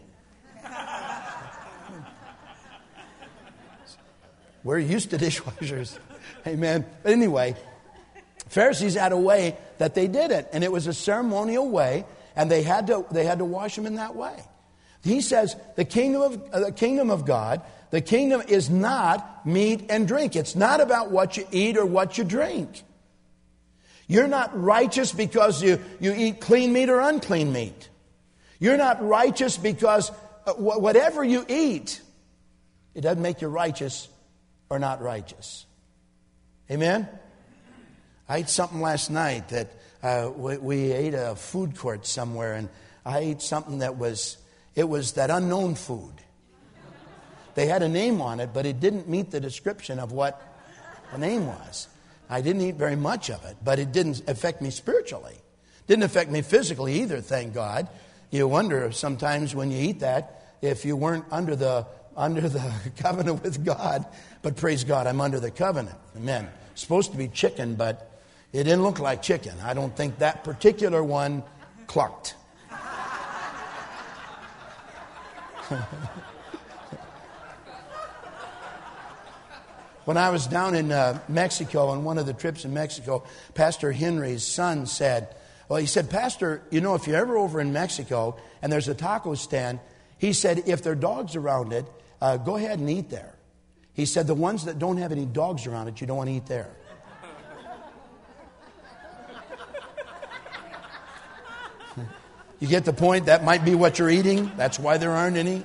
S1: We're used to dishwashers. Amen. But anyway, Pharisees had a way that they did it, and it was a ceremonial way, and they had to wash them in that way. He says the kingdom of God, the kingdom is not meat and drink. It's not about what you eat or what you drink. You're not righteous because you eat clean meat or unclean meat. You're not righteous because whatever you eat, it doesn't make you righteous or not righteous. Amen? I ate something last night that we ate a food court somewhere, and I ate something it was that unknown food. They had a name on it, but it didn't meet the description of what the name was. I didn't eat very much of it, but it didn't affect me spiritually. Didn't affect me physically either, thank God. You wonder sometimes when you eat that, if you weren't under the covenant with God. But praise God, I'm under the covenant. Amen. It's supposed to be chicken, but it didn't look like chicken. I don't think that particular one clucked. When I was down in Mexico, on one of the trips in Mexico, Pastor Henry's son said, Pastor, if you're ever over in Mexico and there's a taco stand, he said, if there are dogs around it, go ahead and eat there. He said, the ones that don't have any dogs around it, you don't want to eat there. You get the point? That might be what you're eating. That's why there aren't any.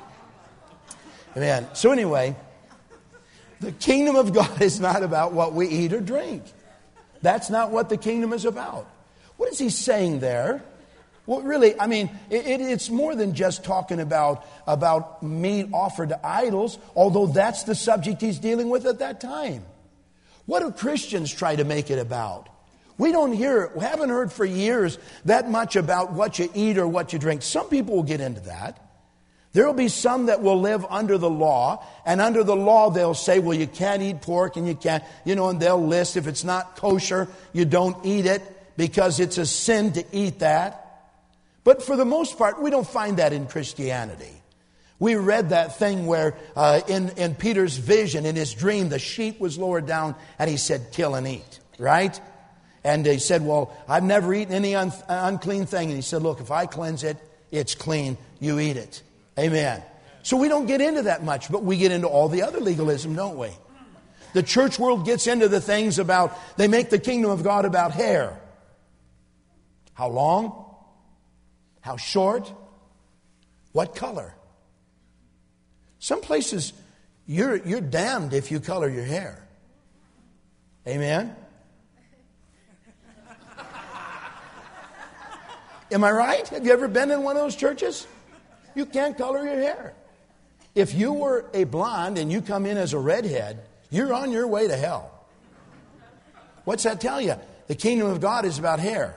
S1: Amen. So anyway, the kingdom of God is not about what we eat or drink. That's not what the kingdom is about. What is he saying there? Well, really, it's more than just talking about meat offered to idols, although that's the subject he's dealing with at that time. What do Christians try to make it about? We haven't heard for years that much about what you eat or what you drink. Some people will get into that. There will be some that will live under the law, and under the law they'll say, well, you can't eat pork and you can't, and they'll list if it's not kosher, you don't eat it because it's a sin to eat that. But for the most part, we don't find that in Christianity. We read that thing where in Peter's vision, in his dream, the sheet was lowered down and he said, kill and eat, right? And he said, well, I've never eaten any unclean thing. And he said, look, if I cleanse it, it's clean, you eat it. Amen. So we don't get into that much, but we get into all the other legalism, don't we? The church world gets into the things about, they make the kingdom of God about hair. How long? How short? What color? Some places, you're damned if you color your hair. Amen? Am I right? Have you ever been in one of those churches? You can't color your hair. If you were a blonde and you come in as a redhead, you're on your way to hell. What's that tell you? The kingdom of God is about hair.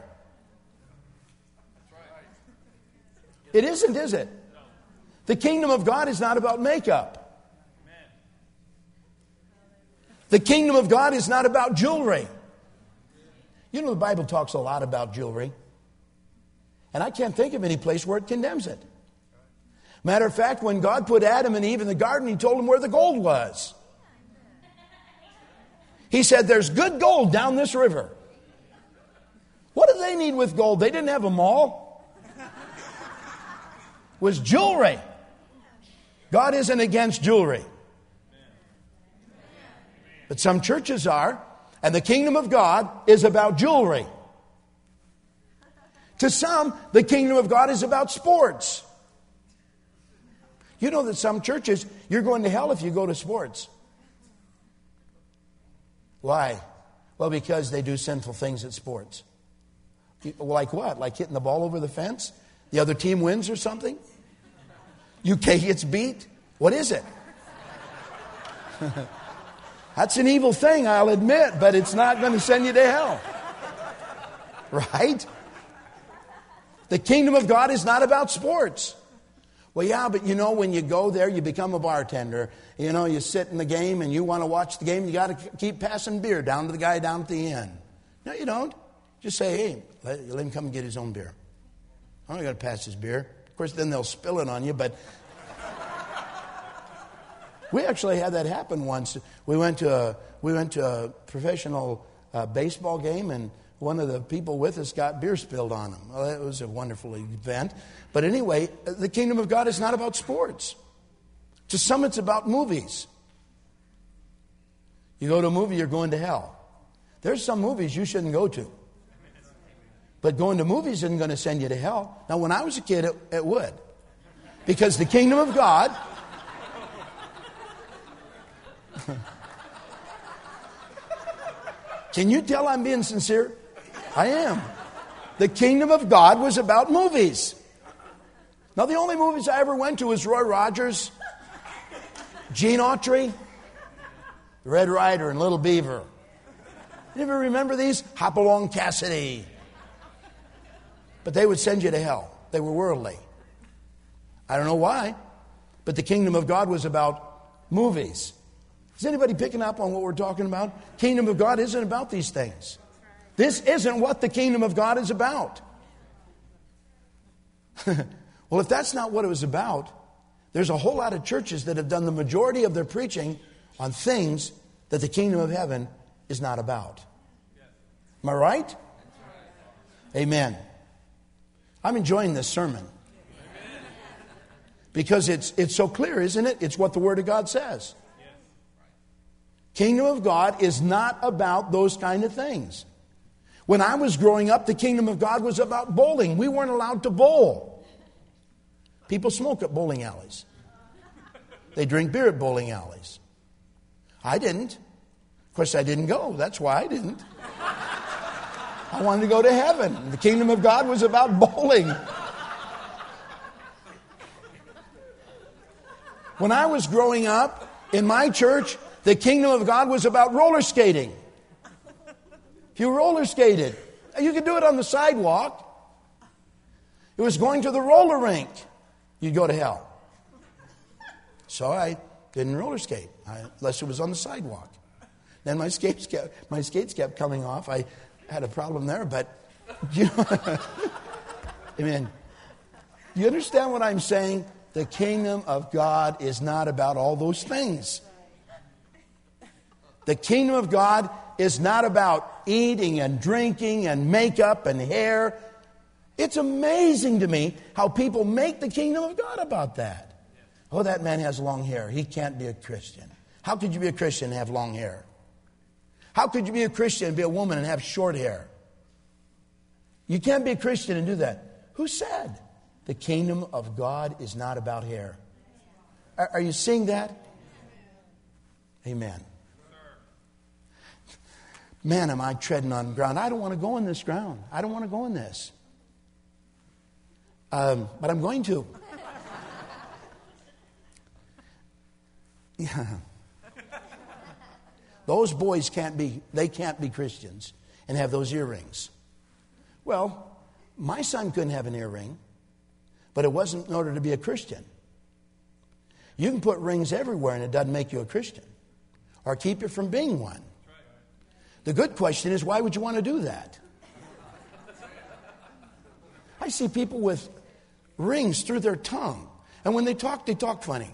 S1: It isn't, is it? The kingdom of God is not about makeup. The kingdom of God is not about jewelry. The Bible talks a lot about jewelry. And I can't think of any place where it condemns it. Matter of fact, when God put Adam and Eve in the garden, he told them where the gold was. He said, there's good gold down this river. What do they need with gold? They didn't have a mall. It was jewelry. God isn't against jewelry. But some churches are, and the kingdom of God is about jewelry. To some, the kingdom of God is about sports. You know that some churches, you're going to hell if you go to sports. Why? Well, because they do sinful things at sports. Like what? Like hitting the ball over the fence? The other team wins or something? UK gets beat? What is it? That's an evil thing, I'll admit, but it's not going to send you to hell. Right? The kingdom of God is not about sports. Well, yeah, but when you go there, you become a bartender. You sit in the game and you want to watch the game. You got to keep passing beer down to the guy down at the end. No, you don't. Just say, hey, let him come and get his own beer. I'm not going to pass his beer. Of course, then they'll spill it on you, but we actually had that happen once. We went to a professional baseball game, and one of the people with us got beer spilled on him. Well, it was a wonderful event. But anyway, the kingdom of God is not about sports. To some, it's about movies. You go to a movie, you're going to hell. There's some movies you shouldn't go to. But going to movies isn't going to send you to hell. Now, when I was a kid, it would. Because the kingdom of God... Can you tell I'm being sincere? I am. The kingdom of God was about movies. Now, the only movies I ever went to was Roy Rogers, Gene Autry, Red Ryder, and Little Beaver. You ever remember these? Hopalong Cassidy. But they would send you to hell. They were worldly. I don't know why, but the kingdom of God was about movies. Is anybody picking up on what we're talking about? Kingdom of God isn't about these things. This isn't what the kingdom of God is about. Well, if that's not what it was about, there's a whole lot of churches that have done the majority of their preaching on things that the kingdom of heaven is not about. Am I right? Amen. I'm enjoying this sermon. Because it's so clear, isn't it? It's what the Word of God says. Kingdom of God is not about those kind of things. When I was growing up, the kingdom of God was about bowling. We weren't allowed to bowl. People smoke at bowling alleys. They drink beer at bowling alleys. I didn't. Of course, I didn't go. That's why I didn't. I wanted to go to heaven. The kingdom of God was about bowling. When I was growing up in my church, the kingdom of God was about roller skating. If you roller skated, you could do it on the sidewalk. It was going to the roller rink. You'd go to hell. So I didn't roller skate unless it was on the sidewalk. Then my skates kept coming off. I had a problem there, but you know, amen. You understand what I'm saying? The kingdom of God is not about all those things. The kingdom of God is not about eating and drinking and makeup and hair. It's amazing to me how people make the kingdom of God about that. Oh, that man has long hair. He can't be a Christian. How could you be a Christian and have long hair? How could you be a Christian and be a woman and have short hair? You can't be a Christian and do that. Who said? The kingdom of God is not about hair. Are you seeing that? Amen. Man, am I treading on ground. I don't want to go in this ground. I don't want to go in this. But I'm going to. Yeah. Those boys can't be Christians and have those earrings. Well, my son couldn't have an earring, but it wasn't in order to be a Christian. You can put rings everywhere and it doesn't make you a Christian or keep you from being one. The good question is, why would you want to do that? I see people with rings through their tongue, and when they talk funny.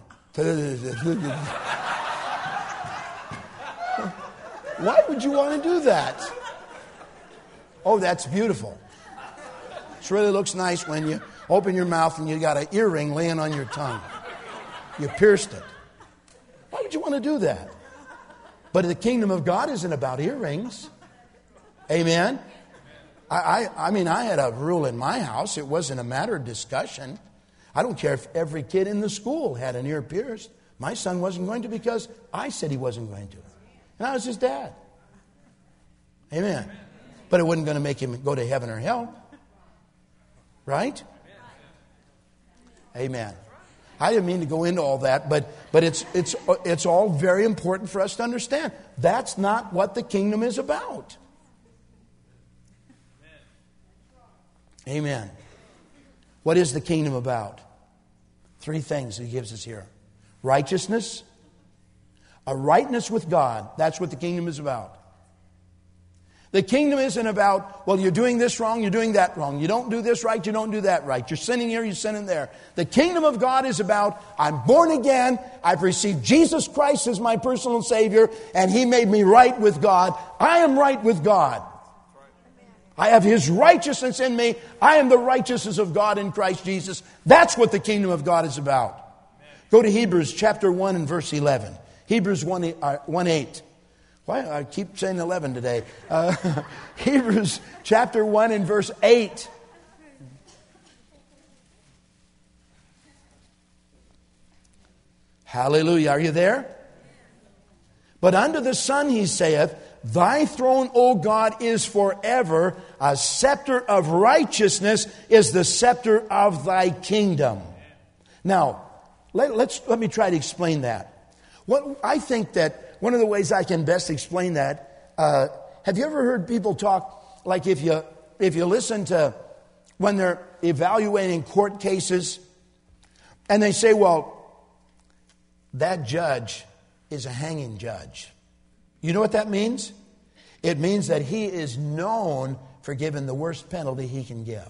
S1: Why would you want to do that? Oh, that's beautiful. It really looks nice when you open your mouth and you got an earring laying on your tongue. You pierced it. Why would you want to do that? But the kingdom of God isn't about earrings. Amen? I mean, I had a rule in my house. It wasn't a matter of discussion. I don't care if every kid in the school had an ear pierced. My son wasn't going to because I said he wasn't going to. And I was his dad. Amen. But it wasn't going to make him go to heaven or hell. Right? Amen. I didn't mean to go into all that, but it's all very important for us to understand. That's not what the kingdom is about. Amen. What is the kingdom about? 3 things he gives us here. Righteousness, a rightness with God. That's what the kingdom is about. The kingdom isn't about, well, you're doing this wrong, you're doing that wrong. You don't do this right, you don't do that right. You're sinning here, you're sinning there. The kingdom of God is about, I'm born again, I've received Jesus Christ as my personal Savior, and He made me right with God. I am right with God. I have His righteousness in me. I am the righteousness of God in Christ Jesus. That's what the kingdom of God is about. Go to Hebrews chapter 1 and verse 11. Hebrews 1:8. Why I keep saying 11 today. Hebrews chapter 1 and verse 8. Hallelujah. Are you there? But under the sun, he saith, Thy throne, O God, is forever. A scepter of righteousness is the scepter of thy kingdom. Now, let me try to explain that. I think that one of the ways I can best explain that, have you ever heard people talk, like if you listen to when they're evaluating court cases, and they say, well, that judge is a hanging judge. You know what that means? It means that he is known for giving the worst penalty he can give.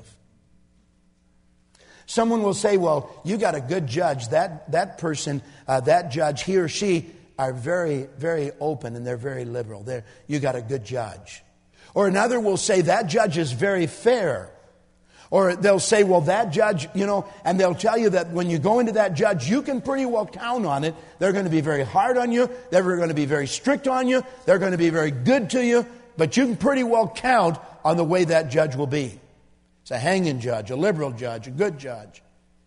S1: Someone will say, well, you got a good judge. That person, that judge, he or she are very, very open and they're very liberal. You got a good judge. Or another will say, that judge is very fair. Or they'll say, well, that judge, and they'll tell you that when you go into that judge, you can pretty well count on it. They're going to be very hard on you. They're going to be very strict on you. They're going to be very good to you. But you can pretty well count on the way that judge will be. It's a hanging judge, a liberal judge, a good judge.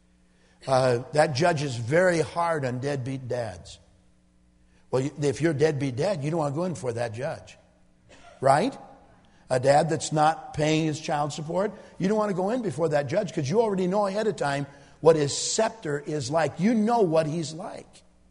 S1: That judge is very hard on deadbeat dads. Well, if you're a deadbeat dad, you don't want to go in for that judge. Right? A dad that's not paying his child support, you don't want to go in before that judge because you already know ahead of time what his scepter is like. You know what he's like.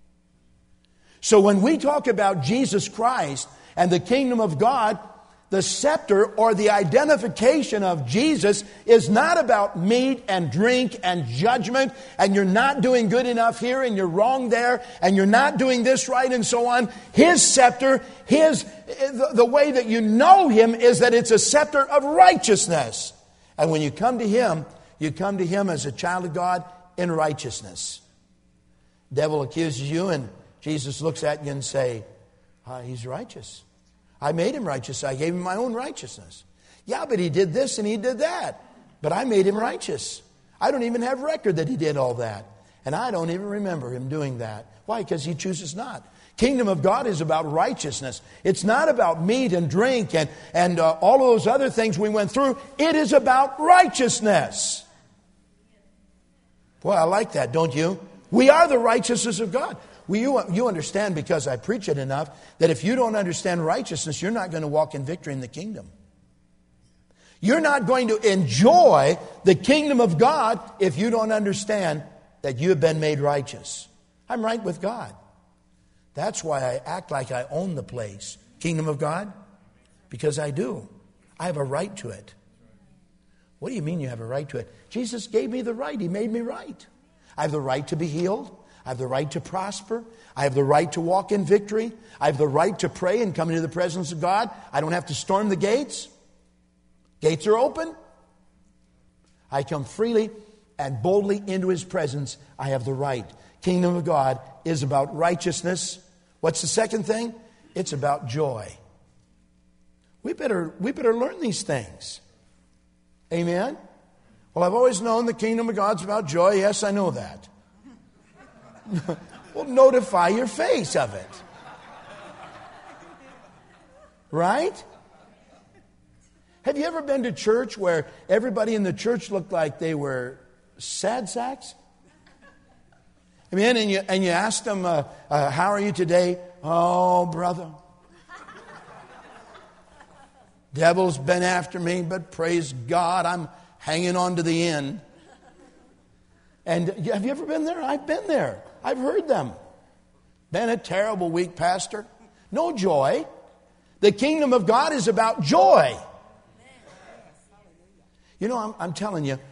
S1: So when we talk about Jesus Christ and the kingdom of God, the scepter or the identification of Jesus is not about meat and drink and judgment and you're not doing good enough here and you're wrong there and you're not doing this right and so on. His scepter, the way that you know him is that it's a scepter of righteousness. And when you come to him as a child of God in righteousness. Devil accuses you and Jesus looks at you and say, he's righteous. I made him righteous. I gave him my own righteousness. Yeah, but he did this and he did that. But I made him righteous. I don't even have record that he did all that. And I don't even remember him doing that. Why? Because he chooses not. Kingdom of God is about righteousness. It's not about meat and drink and all of those other things we went through. It is about righteousness. Boy, I like that, don't you? We are the righteousness of God. You understand, because I preach it enough, that if you don't understand righteousness, you're not going to walk in victory in the kingdom. You're not going to enjoy the kingdom of God if you don't understand that you have been made righteous. I'm right with God. That's why I act like I own the place. Kingdom of God? Because I do. I have a right to it. What do you mean you have a right to it? Jesus gave me the right. He made me right. I have the right to be healed. I have the right to prosper. I have the right to walk in victory. I have the right to pray and come into the presence of God. I don't have to storm the gates. Gates are open. I come freely and boldly into his presence. I have the right. Kingdom of God is about righteousness. What's the second thing? It's about joy. We better learn these things. Amen? Well, I've always known the kingdom of God's about joy. Yes, I know that. Well, notify your face of it. Right? Have you ever been to church where everybody in the church looked like they were sad sacks? I mean, and you asked them, how are you today? Oh, brother. Devil's been after me, but praise God, I'm hanging on to the end. And have you ever been there? I've been there. I've heard them. Been a terrible week, Pastor. No joy. The kingdom of God is about joy. You know, I'm telling you,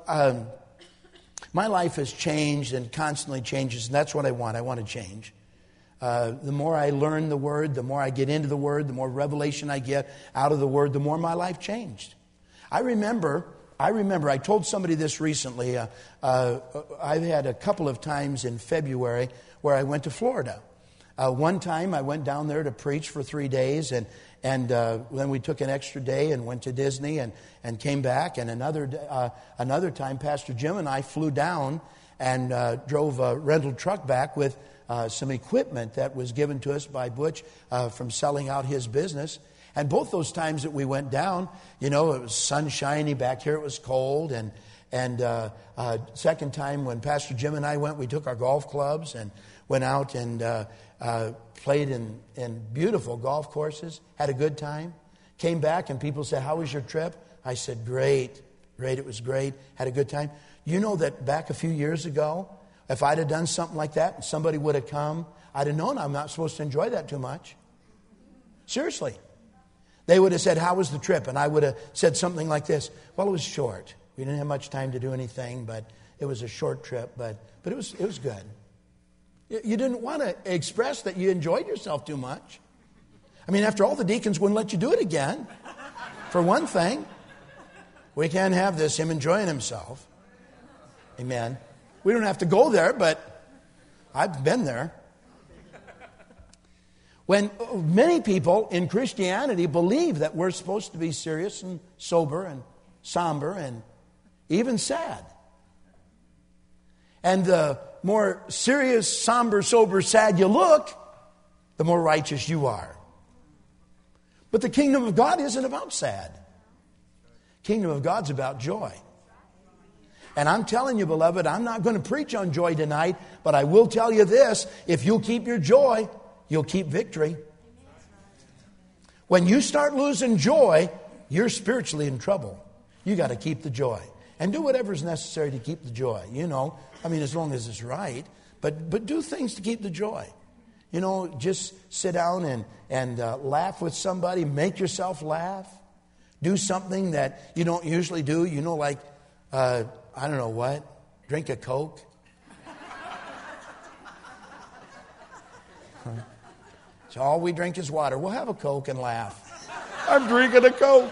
S1: my life has changed and constantly changes, and that's what I want. I want to change. The more I learn the Word, the more I get into the Word, the more revelation I get out of the Word, the more my life changed. I remember, I told somebody this recently. I've had a couple of times in February where I went to Florida. One time I went down there to preach for 3 days, and then we took an extra day and went to Disney and came back. And another time, Pastor Jim and I flew down and drove a rental truck back with some equipment that was given to us by Butch from selling out his business. And both those times that we went down, it was sunshiny. Back here it was cold. And second time when Pastor Jim and I went, we took our golf clubs and went out and played in beautiful golf courses, had a good time. Came back and people said, "How was your trip?" I said, Great, it was great, had a good time. You know that back a few years ago, if I'd have done something like that and somebody would have come, I'd have known I'm not supposed to enjoy that too much. Seriously. They would have said, "How was the trip?" And I would have said something like this: "Well, it was short. We didn't have much time to do anything, but it was a short trip, but it was good." You didn't want to express that you enjoyed yourself too much. I mean, after all, the deacons wouldn't let you do it again. For one thing, we can't have this, him enjoying himself. Amen. We don't have to go there, but I've been there. When many people in Christianity believe that we're supposed to be serious and sober and somber and even sad. And the more serious, somber, sober, sad you look, the more righteous you are. But the kingdom of God isn't about sad. Kingdom of God's about joy. And I'm telling you, beloved, I'm not going to preach on joy tonight, but I will tell you this: if you'll keep your joy, you'll keep victory. When you start losing joy, you're spiritually in trouble. You got to keep the joy. And do whatever is necessary to keep the joy. As long as it's right. But do things to keep the joy. Just sit down and laugh with somebody. Make yourself laugh. Do something that you don't usually do. Like, I don't know what. Drink a Coke. So all we drink is water. We'll have a Coke and laugh. I'm drinking a Coke.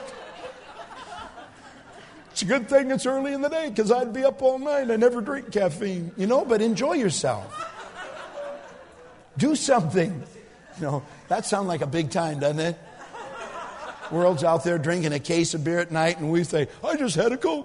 S1: It's a good thing it's early in the day because I'd be up all night. I never drink caffeine, but enjoy yourself. Do something. That sounds like a big time, doesn't it? World's out there drinking a case of beer at night and we say, "I just had a Coke."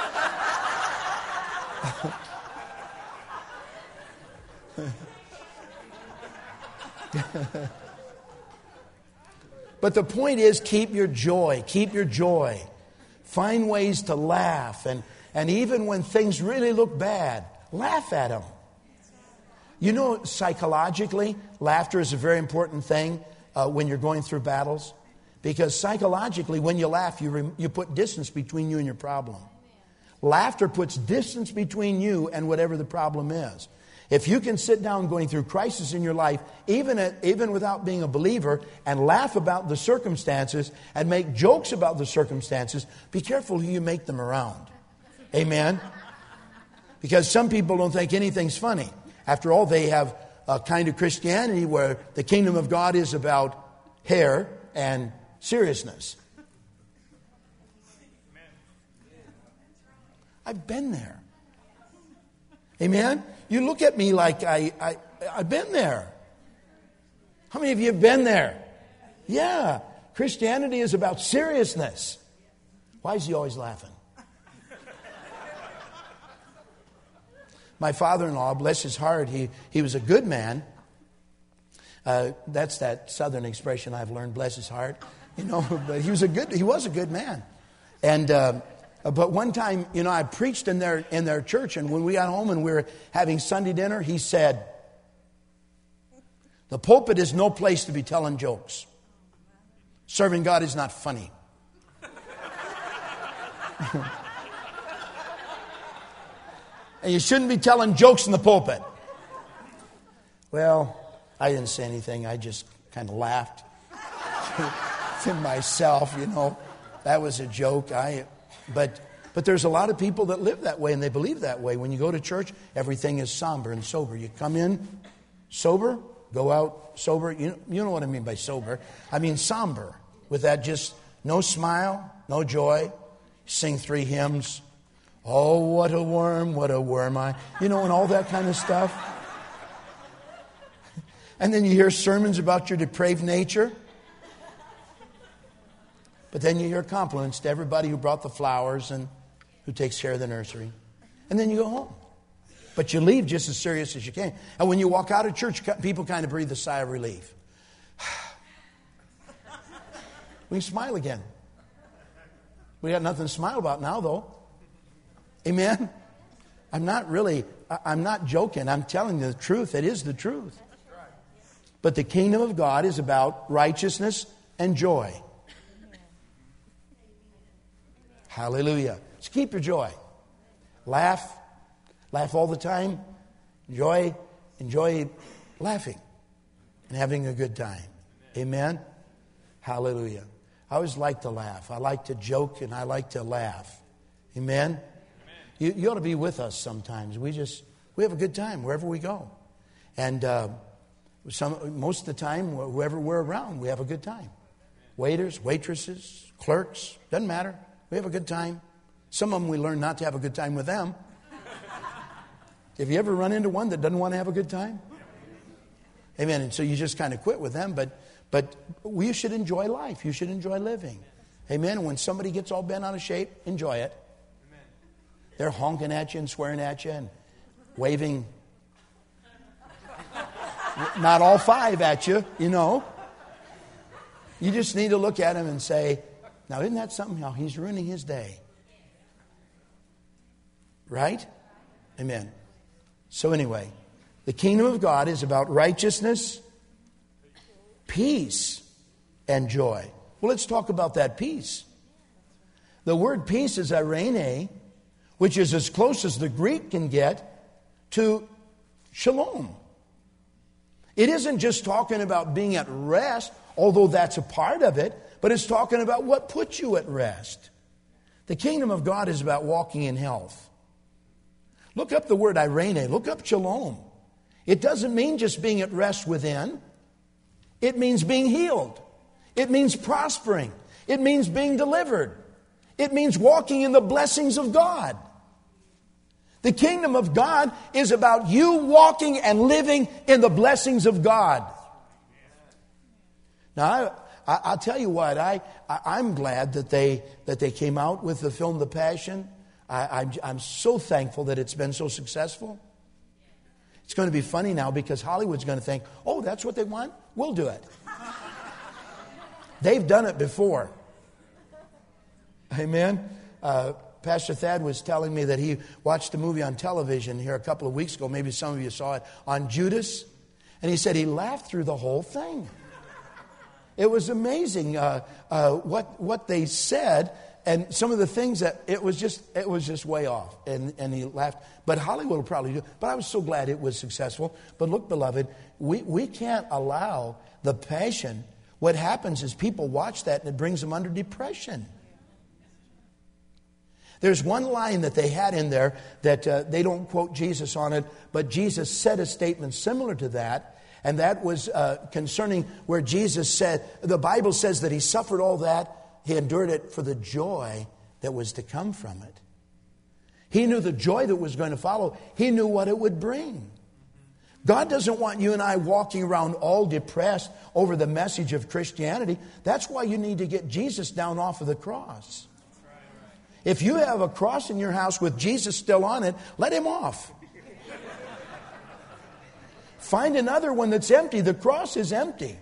S1: But the point is, keep your joy. Keep your joy. Find ways to laugh. And even when things really look bad, laugh at them. Psychologically, laughter is a very important thing when you're going through battles. Because psychologically, when you laugh, you put distance between you and your problem. Laughter puts distance between you and whatever the problem is. If you can sit down going through crisis in your life, even without being a believer, and laugh about the circumstances and make jokes about the circumstances, be careful who you make them around. Amen? Because some people don't think anything's funny. After all, they have a kind of Christianity where the kingdom of God is about hair and seriousness. I've been there. Amen? You look at me like I've been there. How many of you have been there? Yeah. Christianity is about seriousness. Why is he always laughing? My father-in-law, bless his heart, he was a good man. That's that southern expression I've learned, bless his heart. But he was a good man. And but one time, I preached in their church, and when we got home and we were having Sunday dinner, he said, "The pulpit is no place to be telling jokes. Serving God is not funny." And you shouldn't be telling jokes in the pulpit. Well, I didn't say anything. I just kind of laughed to myself, That was a joke. But there's a lot of people that live that way and they believe that way. When you go to church, everything is somber and sober. You come in sober, go out sober. You know what I mean by sober. I mean somber. With that just no smile, no joy. Sing 3 hymns. Oh, what a worm I. And all that kind of stuff. And then you hear sermons about your depraved nature. But then you hear compliments to everybody who brought the flowers and who takes care of the nursery. And then you go home. But you leave just as serious as you can. And when you walk out of church, people kind of breathe a sigh of relief. We can smile again. We got nothing to smile about now, though. Amen? I'm not joking. I'm telling you the truth. It is the truth. But the kingdom of God is about righteousness and joy. Hallelujah. So keep your joy. Laugh. Laugh all the time. Enjoy laughing and having a good time. Amen? Hallelujah. I always like to laugh. I like to joke and I like to laugh. Amen? You ought to be with us sometimes. We have a good time wherever we go. And most of the time, whoever we're around, we have a good time. Waiters, waitresses, clerks, doesn't matter. We have a good time. Some of them we learn not to have a good time with them. Have you ever run into one that doesn't want to have a good time? Amen. And so you just kind of quit with them. But we should enjoy life. You should enjoy living. Amen. And when somebody gets all bent out of shape, enjoy it. They're honking at you and swearing at you and waving. Not all five at you, you know. You just need to look at him and say, now isn't that something? How he's ruining his day. Right? Amen. So anyway, the kingdom of God is about righteousness, peace, and joy. Well, let's talk about that peace. The word peace is eirene, which is as close as the Greek can get to shalom. It isn't just talking about being at rest, although that's a part of it, but it's talking about what puts you at rest. The kingdom of God is about walking in health. Look up the word eirene. Look up shalom. It doesn't mean just being at rest within. It means being healed. It means prospering. It means being delivered. It means walking in the blessings of God. The kingdom of God is about you walking and living in the blessings of God. Now, I'll tell you what, I'm glad that they came out with the film The Passion. I'm so thankful that it's been so successful. It's going to be funny now because Hollywood's going to think, oh, that's what they want? We'll do it. They've done it before. Amen. Pastor Thad was telling me that he watched a movie on television here a couple of weeks ago. Maybe some of you saw it, on Judas. And he said he laughed through the whole thing. It was amazing what they said and some of the things that it was just way off. And he laughed. But Hollywood will probably do it. But I was so glad it was successful. But look, beloved, we can't allow the passion. What happens is people watch that and it brings them under depression. There's one line that they had in there that they don't quote Jesus on it, but Jesus said a statement similar to that. And that was concerning where Jesus said, the Bible says that he suffered all that. He endured it for the joy that was to come from it. He knew the joy that was going to follow. He knew what it would bring. God doesn't want you and I walking around all depressed over the message of Christianity. That's why you need to get Jesus down off of the cross. If you have a cross in your house with Jesus still on it, let him off. Find another one that's empty. The cross is empty.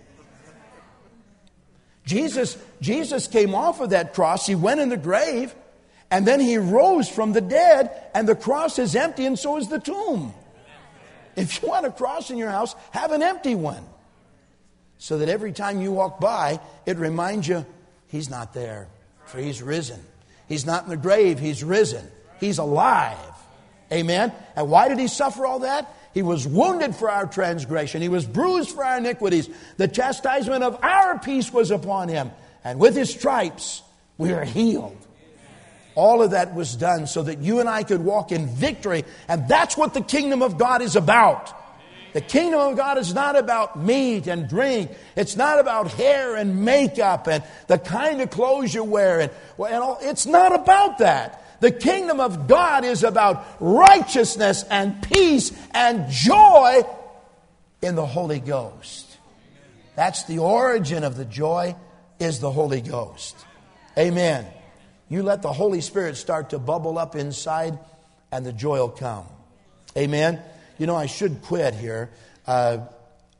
S1: Jesus came off of that cross. He went in the grave, and then he rose from the dead, and the cross is empty, and so is the tomb. If you want a cross in your house, have an empty one. So that every time you walk by, it reminds you, he's not there, for he's risen. He's not in the grave, he's risen. He's alive. Amen? And why did he suffer all that? He was wounded for our transgression. He was bruised for our iniquities. The chastisement of our peace was upon him. And with his stripes, we are healed. All of that was done so that you and I could walk in victory. And that's what the kingdom of God is about. The kingdom of God is not about meat and drink. It's not about hair and makeup and the kind of clothes you wear. And all. It's not about that. The kingdom of God is about righteousness and peace and joy in the Holy Ghost. That's the origin of the joy, is the Holy Ghost. Amen. You let the Holy Spirit start to bubble up inside and the joy will come. Amen. You know, I should quit here, but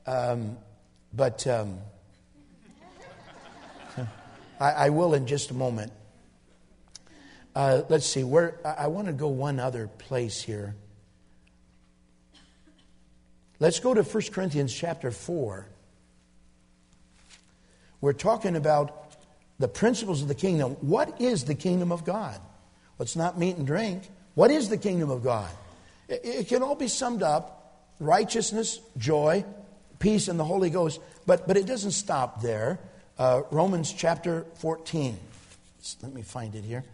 S1: I will in just a moment. Let's see. I want to go one other place here. Let's go to 1 Corinthians chapter 4. We're talking about the principles of the kingdom. What is the kingdom of God? Well, it's not meat and drink. What is the kingdom of God? It can all be summed up. Righteousness, joy, peace in the Holy Ghost. But it doesn't stop there. Romans chapter 14. Let me find it here.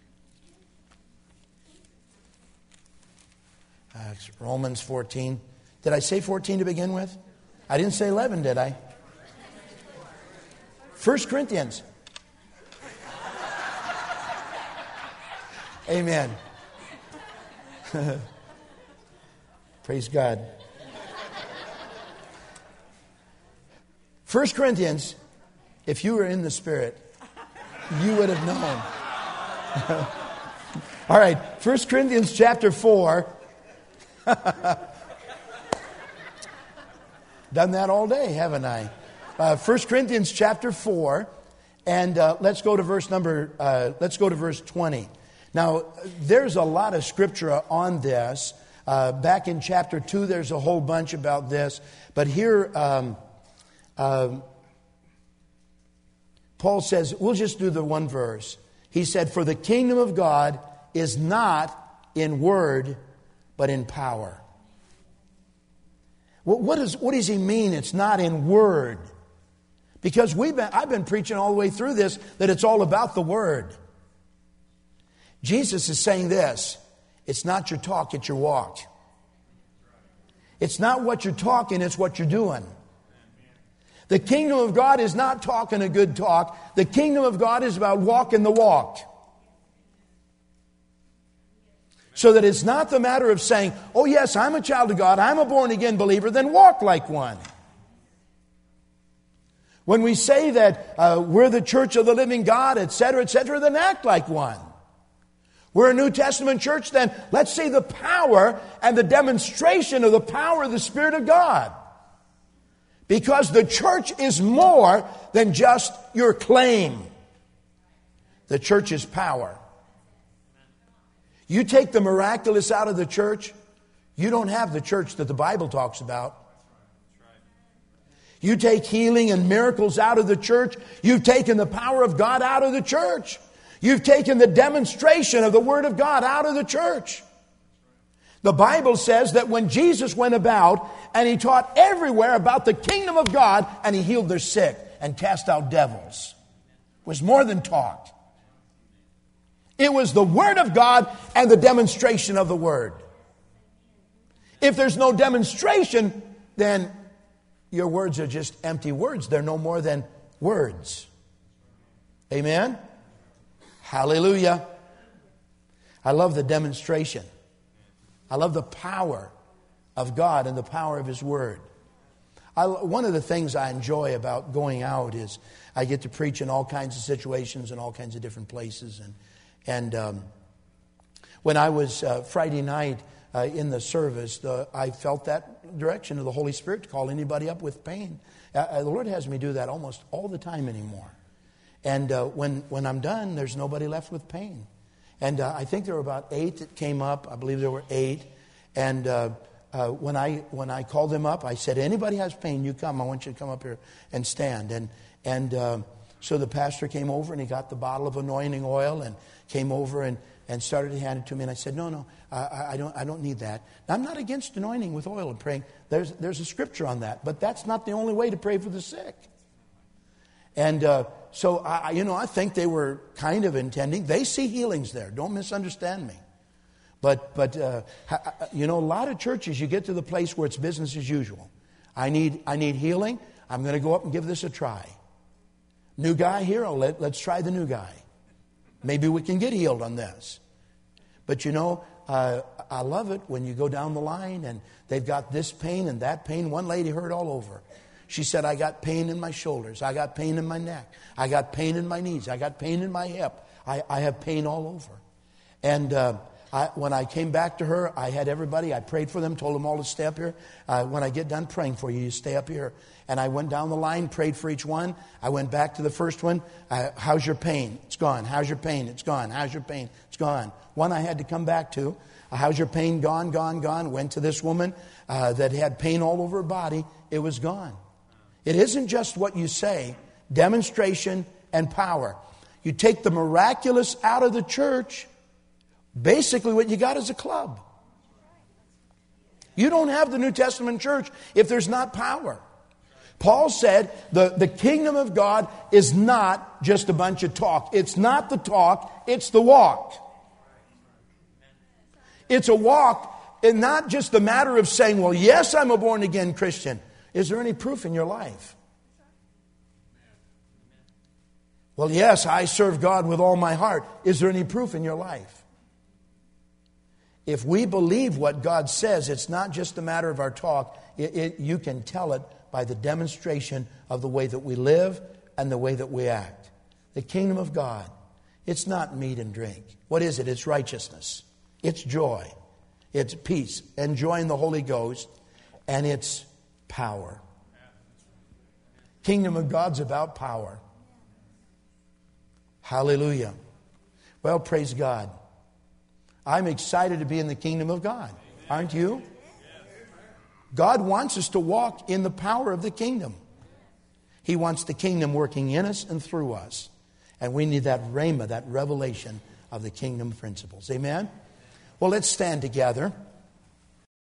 S1: Romans 14. Did I say 14 to begin with? I didn't say 11, did I? 1 Corinthians. Amen. Praise God. 1 Corinthians, if you were in the Spirit, you would have known. All right, 1 Corinthians chapter 4. Done that all day, haven't I? 1 Corinthians chapter 4, and let's go to verse 20. Now, there's a lot of scripture on this. Back in chapter 2, there's a whole bunch about this. But here, Paul says, we'll just do the one verse. He said, "For the kingdom of God is not in word, but in power." What does he mean it's not in word? Because I've been preaching all the way through this that it's all about the word. Jesus is saying this: it's not your talk, it's your walk. It's not what you're talking, it's what you're doing. The kingdom of God is not talking a good talk. The kingdom of God is about walking the walk. So that it's not the matter of saying, "Oh yes, I'm a child of God, I'm a born again believer," then walk like one. When we say that we're the church of the living God, etc., then act like one. We're a New Testament church, then let's see the power and the demonstration of the power of the Spirit of God. Because the church is more than just your claim. The church is power. You take the miraculous out of the church, you don't have the church that the Bible talks about. You take healing and miracles out of the church, you've taken the power of God out of the church. You've taken the demonstration of the Word of God out of the church. The Bible says that when Jesus went about and He taught everywhere about the kingdom of God and He healed their sick and cast out devils, it was more than talk. It was the Word of God and the demonstration of the Word. If there's no demonstration, then your words are just empty words. They're no more than words. Amen? Hallelujah. I love the demonstration. I love the power of God and the power of His Word. One of the things I enjoy about going out is I get to preach in all kinds of situations and all kinds of different places. And when I was Friday night in the service, I felt that direction of the Holy Spirit to call anybody up with pain. The Lord has me do that almost all the time anymore. And when I'm done, there's nobody left with pain. And I think there were about 8 that came up. I believe there were 8. And when I called them up, I said, "Anybody has pain, you come. I want you to come up here and stand." And so the pastor came over and he got the bottle of anointing oil and came over and started to hand it to me. And I said, "No, I don't need that." Now, I'm not against anointing with oil and praying. There's a scripture on that, but that's not the only way to pray for the sick. And so I think they were kind of intending. They see healings there. Don't misunderstand me. But a lot of churches, you get to the place where it's business as usual. I need healing. I'm going to go up and give this a try. New guy here. Let's try the new guy. Maybe we can get healed on this. But I love it when you go down the line and they've got this pain and that pain. One lady heard all over. She said, "I got pain in my shoulders. I got pain in my neck. I got pain in my knees. I got pain in my hip. I have pain all over." And when I came back to her, I had everybody, I prayed for them, told them all to stay up here. When I get done praying for you, you stay up here. And I went down the line, prayed for each one. I went back to the first one. How's your pain? It's gone. How's your pain? It's gone. How's your pain? It's gone. One I had to come back to. How's your pain? Gone, gone, gone. Went to this woman that had pain all over her body. It was gone. It isn't just what you say. Demonstration and power. You take the miraculous out of the church, basically what you got is a club. You don't have the New Testament church if there's not power. Paul said the kingdom of God is not just a bunch of talk. It's not the talk, it's the walk. It's a walk, and not just the matter of saying, well, yes, I'm a born-again Christian. Is there any proof in your life? Well, yes, I serve God with all my heart. Is there any proof in your life? If we believe what God says, it's not just a matter of our talk. You can tell it by the demonstration of the way that we live and the way that we act. The kingdom of God, it's not meat and drink. What is it? It's righteousness. It's joy. It's peace and joy in the Holy Ghost. And it's power. Kingdom of God's about power. Hallelujah. Well, praise God. I'm excited to be in the kingdom of God. Aren't you? God wants us to walk in the power of the kingdom. He wants the kingdom working in us and through us. And we need that rhema, that revelation of the kingdom principles. Amen? Well, let's stand together.